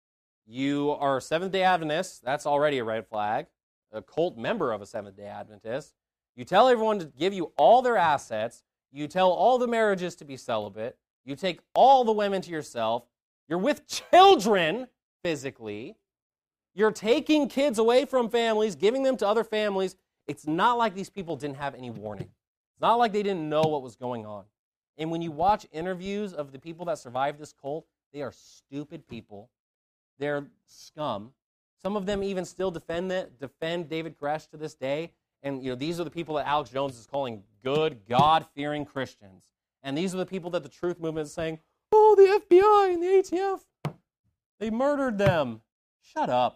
You are a Seventh-day Adventist. That's already a red flag. A cult member of a Seventh-day Adventist. You tell everyone to give you all their assets. You tell all the marriages to be celibate. You take all the women to yourself. You're with children physically. You're taking kids away from families, giving them to other families. It's not like these people didn't have any warning. It's not like they didn't know what was going on. And when you watch interviews of the people that survived this cult, they are stupid people. They're scum. Some of them even still defend it, defend David Koresh to this day. And you know, these are the people that Alex Jones is calling good, God-fearing Christians. And these are the people that the Truth Movement is saying, oh, the F B I and the A T F, they murdered them. Shut up.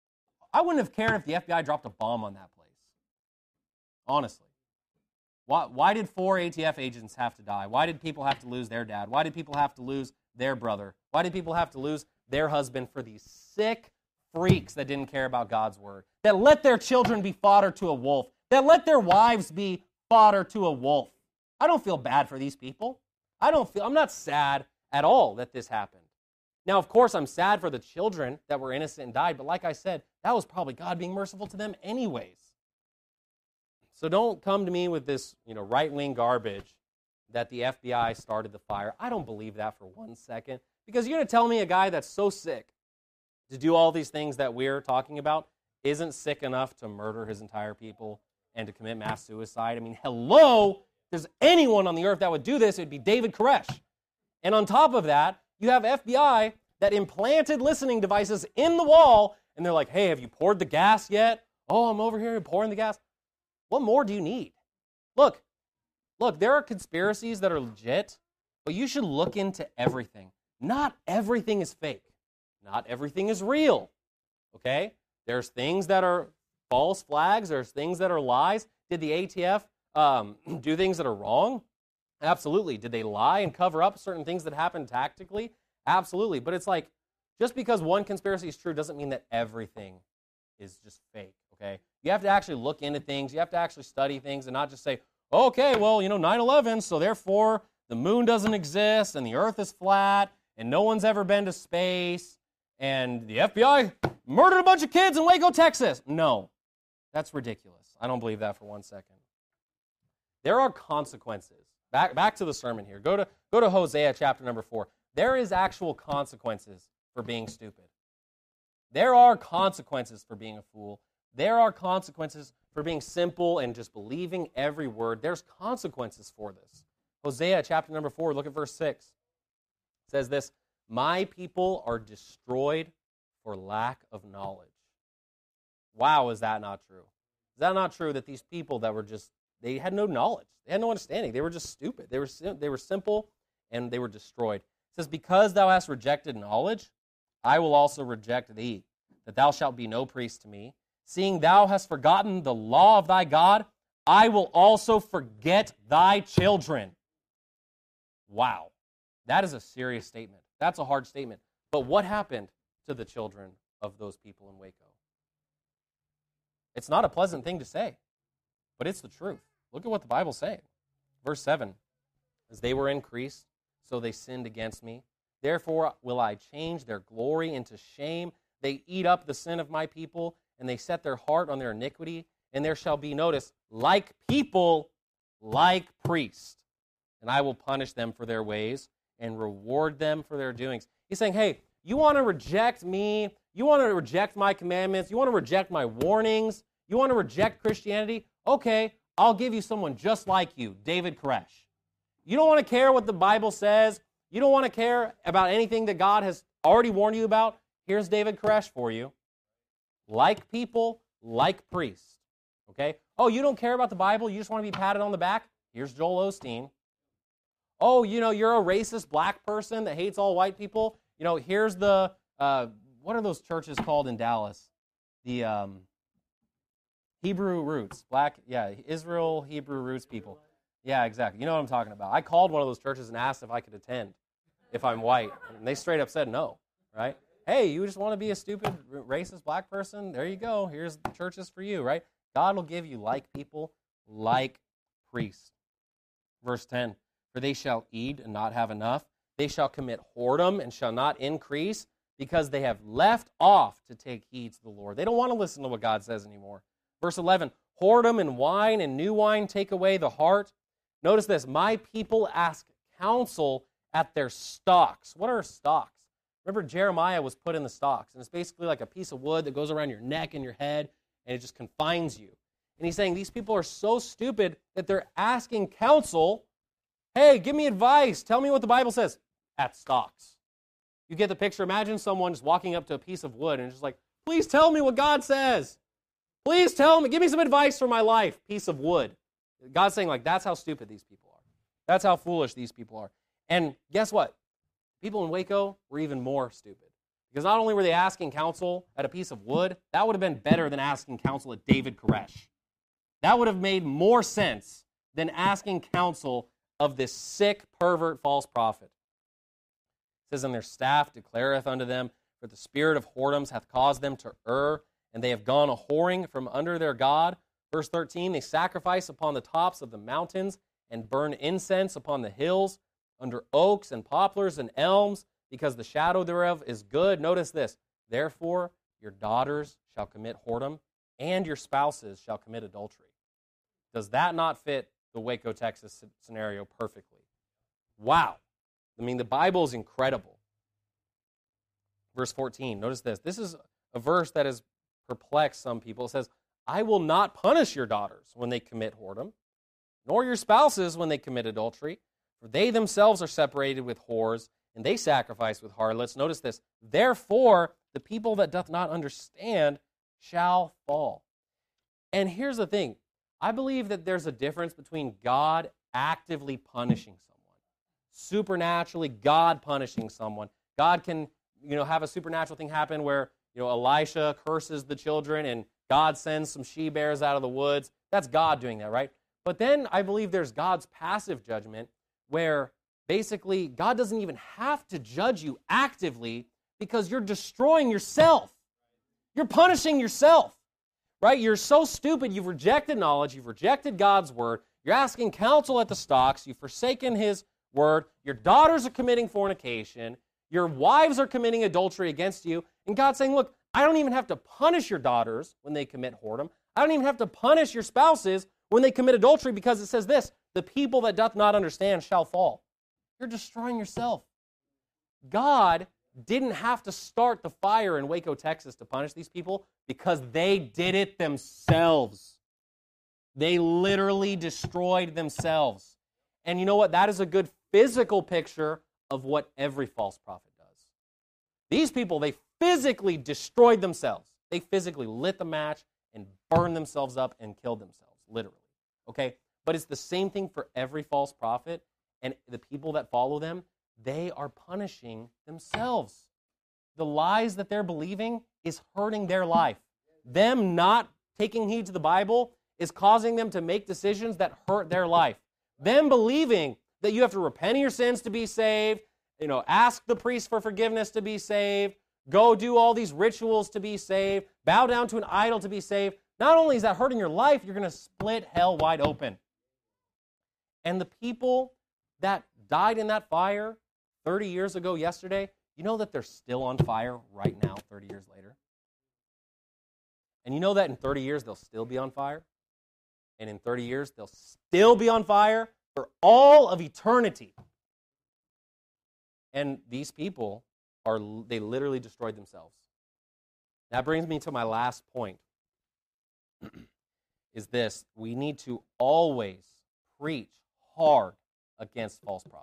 I wouldn't have cared if the F B I dropped a bomb on that place. Honestly. Why, why did four A T F agents have to die? Why did people have to lose their dad? Why did people have to lose their brother? Why did people have to lose their husband for these sick freaks that didn't care about God's word, that let their children be fodder to a wolf, that let their wives be fodder to a wolf? I don't feel bad for these people. I don't feel, I'm not sad at all that this happened. Now, of course, I'm sad for the children that were innocent and died, but like I said, that was probably God being merciful to them anyways. So don't come to me with this, you know, right-wing garbage that the F B I started the fire. I don't believe that for one second, because you're going to tell me a guy that's so sick to do all these things that we're talking about isn't sick enough to murder his entire people and to commit mass suicide. I mean, hello, if there's anyone on the earth that would do this, it would be David Koresh. And on top of that, you have F B I that implanted listening devices in the wall, and they're like, hey, have you poured the gas yet? Oh, I'm over here pouring the gas. What more do you need? Look, look, there are conspiracies that are legit, but you should look into everything. Not everything is fake. Not everything is real, okay? There's things that are false flags. There's things that are lies. Did the A T F um, do things that are wrong? Absolutely. Did they lie and cover up certain things that happened tactically? Absolutely. But it's like, just because one conspiracy is true doesn't mean that everything is just fake, okay? You have to actually look into things. You have to actually study things and not just say, okay, well, you know, nine eleven, so therefore the moon doesn't exist and the earth is flat and no one's ever been to space and the F B I murdered a bunch of kids in Waco, Texas. No. That's ridiculous. I don't believe that for one second. There are consequences. Back, back to the sermon here. Go to, go to Hosea chapter number four. There is actual consequences for being stupid. There are consequences for being a fool. There are consequences for being simple and just believing every word. There's consequences for this. Hosea chapter number four, look at verse six. It says this, my people are destroyed for lack of knowledge. Wow, is that not true? Is that not true that these people that were just, they had no knowledge. They had no understanding. They were just stupid. They were, they were simple and they were destroyed. It says, because thou hast rejected knowledge, I will also reject thee, that thou shalt be no priest to me. Seeing thou hast forgotten the law of thy God, I will also forget thy children. Wow. That is a serious statement. That's a hard statement. But what happened to the children of those people in Waco? It's not a pleasant thing to say, but it's the truth. Look at what the Bible's saying. Verse seven, as they were increased, so they sinned against me. Therefore will I change their glory into shame. They eat up the sin of my people, and they set their heart on their iniquity. And there shall be, notice, like people, like priests. And I will punish them for their ways and reward them for their doings. He's saying, hey, you want to reject me? You want to reject my commandments? You want to reject my warnings? You want to reject Christianity? Okay, I'll give you someone just like you, David Koresh. You don't want to care what the Bible says. You don't want to care about anything that God has already warned you about. Here's David Koresh for you. Like people, like priests. Okay? Oh, you don't care about the Bible? You just want to be patted on the back? Here's Joel Osteen. Oh, you know, you're a racist black person that hates all white people? You know, here's the, uh, what are those churches called in Dallas? The um, Hebrew Roots. Black, yeah, Israel, Hebrew Roots people. Yeah, exactly. You know what I'm talking about. I called one of those churches and asked if I could attend, if I'm white. And they straight up said no, right? Hey, you just want to be a stupid, racist black person? There you go. Here's the churches for you, right? God will give you like people, like priests. Verse ten, for they shall eat and not have enough. They shall commit whoredom and shall not increase, because they have left off to take heed to the Lord. They don't want to listen to what God says anymore. Verse eleven, whoredom and wine and new wine take away the heart. Notice this, my people ask counsel at their stocks. What are stocks? Remember, Jeremiah was put in the stocks, and it's basically like a piece of wood that goes around your neck and your head, and it just confines you. And he's saying these people are so stupid that they're asking counsel, hey, give me advice, tell me what the Bible says, at stocks. You get the picture. Imagine someone just walking up to a piece of wood and just like, please tell me what God says. Please tell me, give me some advice for my life, piece of wood. God's saying, like, that's how stupid these people are. That's how foolish these people are. And guess what? People in Waco were even more stupid. Because not only were they asking counsel at a piece of wood, that would have been better than asking counsel at David Koresh. That would have made more sense than asking counsel of this sick, pervert, false prophet. It says, and their staff declareth unto them, for the spirit of whoredoms hath caused them to err, and they have gone a whoring from under their God. Verse thirteen, they sacrifice upon the tops of the mountains and burn incense upon the hills, under oaks and poplars and elms, because the shadow thereof is good. Notice this, therefore your daughters shall commit whoredom, and your spouses shall commit adultery. Does that not fit the Waco, Texas scenario perfectly? Wow. I mean, the Bible is incredible. Verse fourteen, notice this. This is a verse that has perplexed some people. It says, I will not punish your daughters when they commit whoredom, nor your spouses when they commit adultery, for they themselves are separated with whores, and they sacrifice with harlots. Notice this. Therefore, the people that doth not understand shall fall. And here's the thing. I believe that there's a difference between God actively punishing someone, supernaturally God punishing someone. God can, you know, have a supernatural thing happen where, you know, Elisha curses the children and God sends some she-bears out of the woods. That's God doing that, right? But then I believe there's God's passive judgment where basically God doesn't even have to judge you actively because you're destroying yourself. You're punishing yourself, right? You're so stupid, you've rejected knowledge, you've rejected God's word, you're asking counsel at the stocks, you've forsaken his word, your daughters are committing fornication, your wives are committing adultery against you, and God's saying, look, I don't even have to punish your daughters when they commit whoredom. I don't even have to punish your spouses when they commit adultery, because it says this, the people that doth not understand shall fall. You're destroying yourself. God didn't have to start the fire in Waco, Texas to punish these people because they did it themselves. They literally destroyed themselves. And you know what? That is a good physical picture of what every false prophet does. These people, they physically destroyed themselves. They physically lit the match and burned themselves up and killed themselves, literally. Okay? But it's the same thing for every false prophet, and the people that follow them, they are punishing themselves. The lies that they're believing is hurting their life. Them not taking heed to the Bible is causing them to make decisions that hurt their life. Them believing that you have to repent of your sins to be saved, you know, ask the priest for forgiveness to be saved, go do all these rituals to be saved, bow down to an idol to be saved. Not only is that hurting your life, you're going to split hell wide open. And the people that died in that fire thirty years ago yesterday, you know that they're still on fire right now, thirty years later? And you know that in thirty years they'll still be on fire? And in thirty years they'll still be on fire for all of eternity. And these people, are they literally destroyed themselves. That brings me to my last point, is this. We need to always preach hard against false prophets.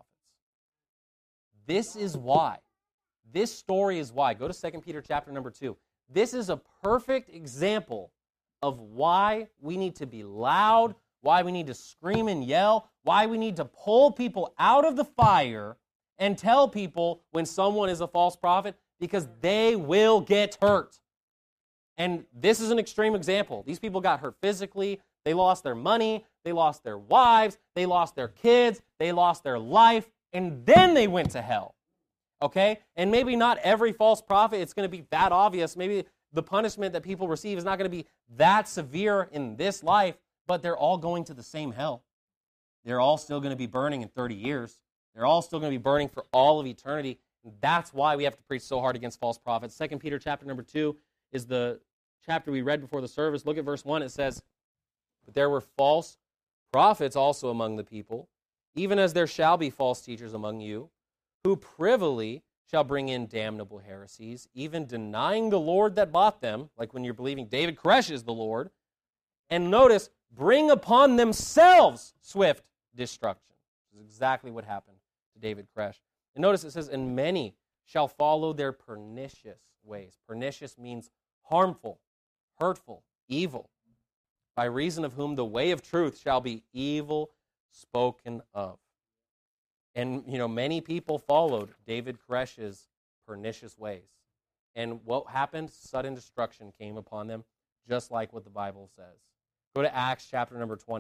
This is why. This story is why. Go to Second Peter chapter number two. This is a perfect example of why we need to be loud, why we need to scream and yell, why we need to pull people out of the fire and tell people when someone is a false prophet, because they will get hurt. And this is an extreme example. These people got hurt physically. They lost their money. They lost their wives. They lost their kids. They lost their life. And then they went to hell. Okay? And maybe not every false prophet, it's going to be that obvious. Maybe the punishment that people receive is not going to be that severe in this life, but they're all going to the same hell. They're all still going to be burning in thirty years. They're all still going to be burning for all of eternity. And that's why we have to preach so hard against false prophets. Second Peter chapter number two is the chapter we read before the service. Look at verse one. It says, "But there were false prophets also among the people, even as there shall be false teachers among you, who privily shall bring in damnable heresies, even denying the Lord that bought them," like when you're believing David Koresh is the Lord, and notice, "bring upon themselves swift destruction." This is exactly what happened to David Koresh. And notice it says, "and many shall follow their pernicious ways." Pernicious means harmful, hurtful, evil, "by reason of whom the way of truth shall be evil spoken of." And, you know, many people followed David Koresh's pernicious ways. And what happened? Sudden destruction came upon them, just like what the Bible says. Go to Acts chapter number twenty.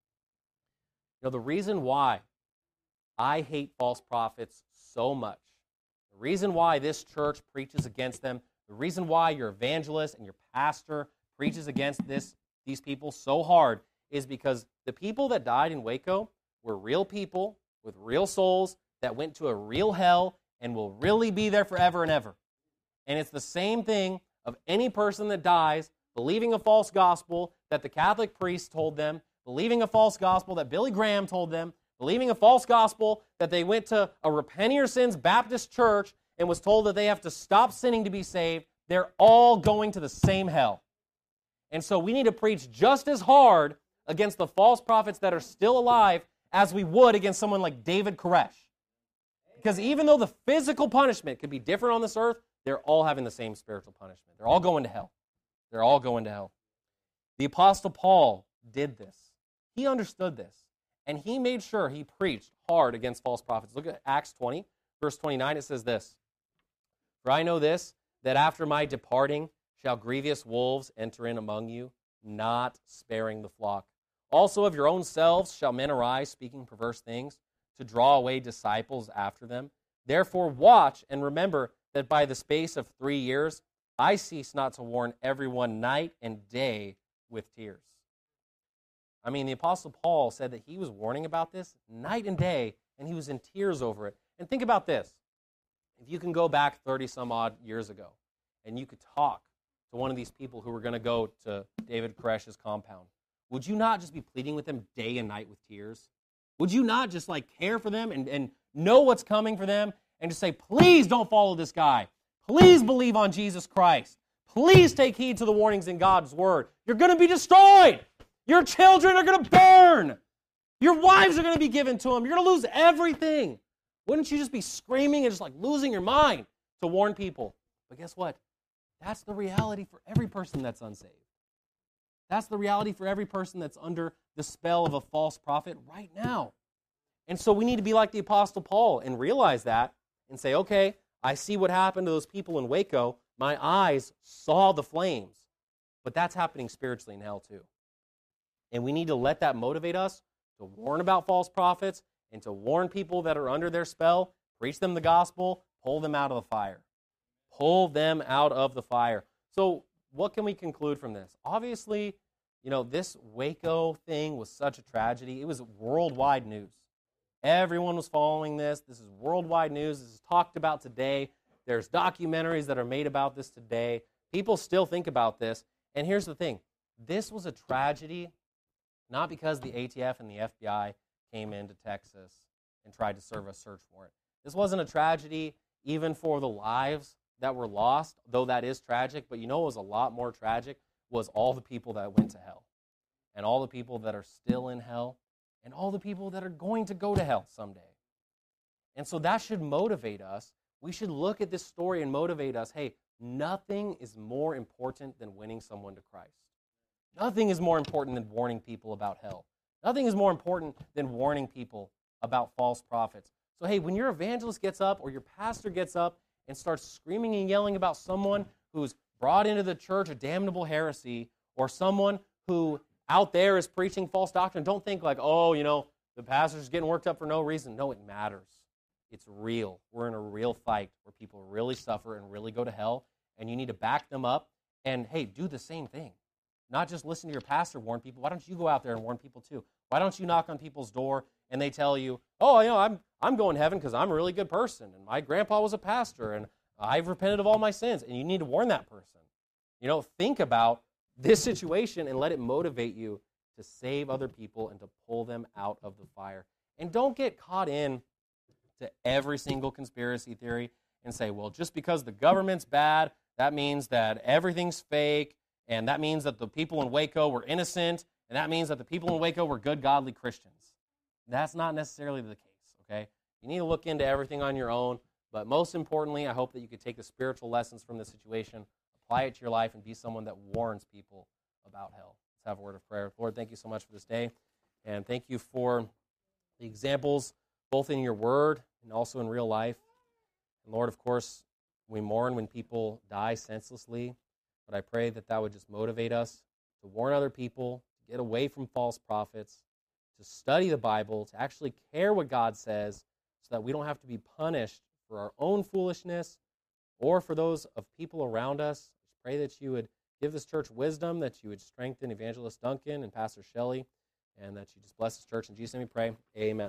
You know, the reason why I hate false prophets so much, the reason why this church preaches against them, the reason why your evangelist and your pastor preaches against this these people so hard is because the people that died in Waco were real people with real souls that went to a real hell and will really be there forever and ever. And it's the same thing of any person that dies believing a false gospel that the Catholic priest told them, believing a false gospel that Billy Graham told them, believing a false gospel that they went to a Repent of Your Sins Baptist church and was told that they have to stop sinning to be saved. They're all going to the same hell. And so we need to preach just as hard against the false prophets that are still alive as we would against someone like David Koresh. Because even though the physical punishment could be different on this earth, they're all having the same spiritual punishment. They're all going to hell. They're all going to hell. The Apostle Paul did this. He understood this. And he made sure he preached hard against false prophets. Look at Acts twenty, verse twenty-nine. It says this, "For I know this, that after my departing shall grievous wolves enter in among you, not sparing the flock. Also of your own selves shall men arise, speaking perverse things, to draw away disciples after them. Therefore watch and remember that by the space of three years I cease not to warn everyone night and day with tears." I mean, the Apostle Paul said that he was warning about this night and day, and he was in tears over it. And think about this. If you can go back thirty some odd years ago, and you could talk to to one of these people who were going to go to David Koresh's compound, would you not just be pleading with them day and night with tears? Would you not just like care for them and, and know what's coming for them and just say, please don't follow this guy. Please believe on Jesus Christ. Please take heed to the warnings in God's word. You're going to be destroyed. Your children are going to burn. Your wives are going to be given to them. You're going to lose everything. Wouldn't you just be screaming and just like losing your mind to warn people? But guess what? That's the reality for every person that's unsaved. That's the reality for every person that's under the spell of a false prophet right now. And so we need to be like the Apostle Paul and realize that and say, okay, I see what happened to those people in Waco. My eyes saw the flames. But that's happening spiritually in hell too. And we need to let that motivate us to warn about false prophets and to warn people that are under their spell, preach them the gospel, pull them out of the fire. Pull them out of the fire. So what can we conclude from this? Obviously, you know, this Waco thing was such a tragedy. It was worldwide news. Everyone was following this. This is worldwide news. This is talked about today. There's documentaries that are made about this today. People still think about this. And here's the thing. This was a tragedy not because the A T F and the F B I came into Texas and tried to serve a search warrant. This wasn't a tragedy even for the lives that were lost, though that is tragic. But you know what was a lot more tragic was all the people that went to hell and all the people that are still in hell and all the people that are going to go to hell someday. And so that should motivate us. We should look at this story and motivate us. Hey, nothing is more important than winning someone to Christ. Nothing is more important than warning people about hell. Nothing is more important than warning people about false prophets. So hey, when your evangelist gets up or your pastor gets up and starts screaming and yelling about someone who's brought into the church a damnable heresy or someone who out there is preaching false doctrine, don't think like, oh, you know, the pastor's getting worked up for no reason. No, it matters. It's real. We're in a real fight where people really suffer and really go to hell, and you need to back them up and, hey, do the same thing. Not just listen to your pastor warn people. Why don't you go out there and warn people too? Why don't you knock on people's door and they tell you, oh, you know, I'm I'm going to heaven because I'm a really good person, and my grandpa was a pastor, and I've repented of all my sins, and you need to warn that person. You know, think about this situation and let it motivate you to save other people and to pull them out of the fire. And don't get caught in to every single conspiracy theory and say, well, just because the government's bad, that means that everything's fake, and that means that the people in Waco were innocent, and that means that the people in Waco were good, godly Christians. That's not necessarily the case, okay? You need to look into everything on your own, but most importantly, I hope that you could take the spiritual lessons from this situation, apply it to your life, and be someone that warns people about hell. Let's have a word of prayer. Lord, thank you so much for this day, and thank you for the examples both in your word and also in real life. And Lord, of course, we mourn when people die senselessly, but I pray that that would just motivate us to warn other people, to get away from false prophets, to study the Bible, to actually care what God says so that we don't have to be punished for our own foolishness or for those of people around us. Just pray that you would give this church wisdom, that you would strengthen Evangelist Duncan and Pastor Shelley, and that you just bless this church. In Jesus' name we pray. Amen.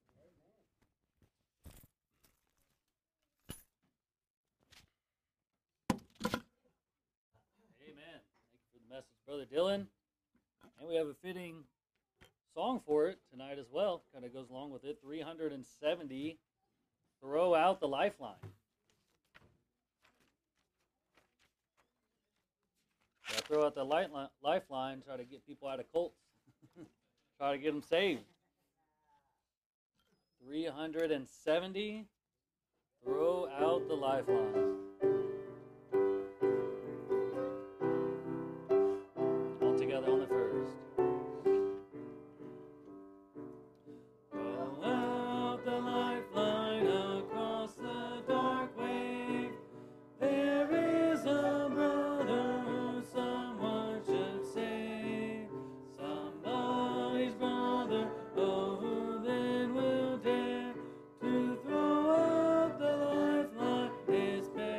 Amen. Thank you for the message, Brother Dylan. And we have a fitting song for it tonight as well. Kind of goes along with it. three hundred seventy, Throw Out the Lifeline. Yeah, throw out the light li- lifeline, try to get people out of cults. Try to get them saved. three hundred seventy, Throw Out the Lifeline. All together on the first. Throw out the lifeline across the dark wave. There is a brother who someone should save. Somebody's brother, oh, who then will dare to throw out the lifeline, his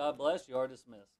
God bless. You are dismissed.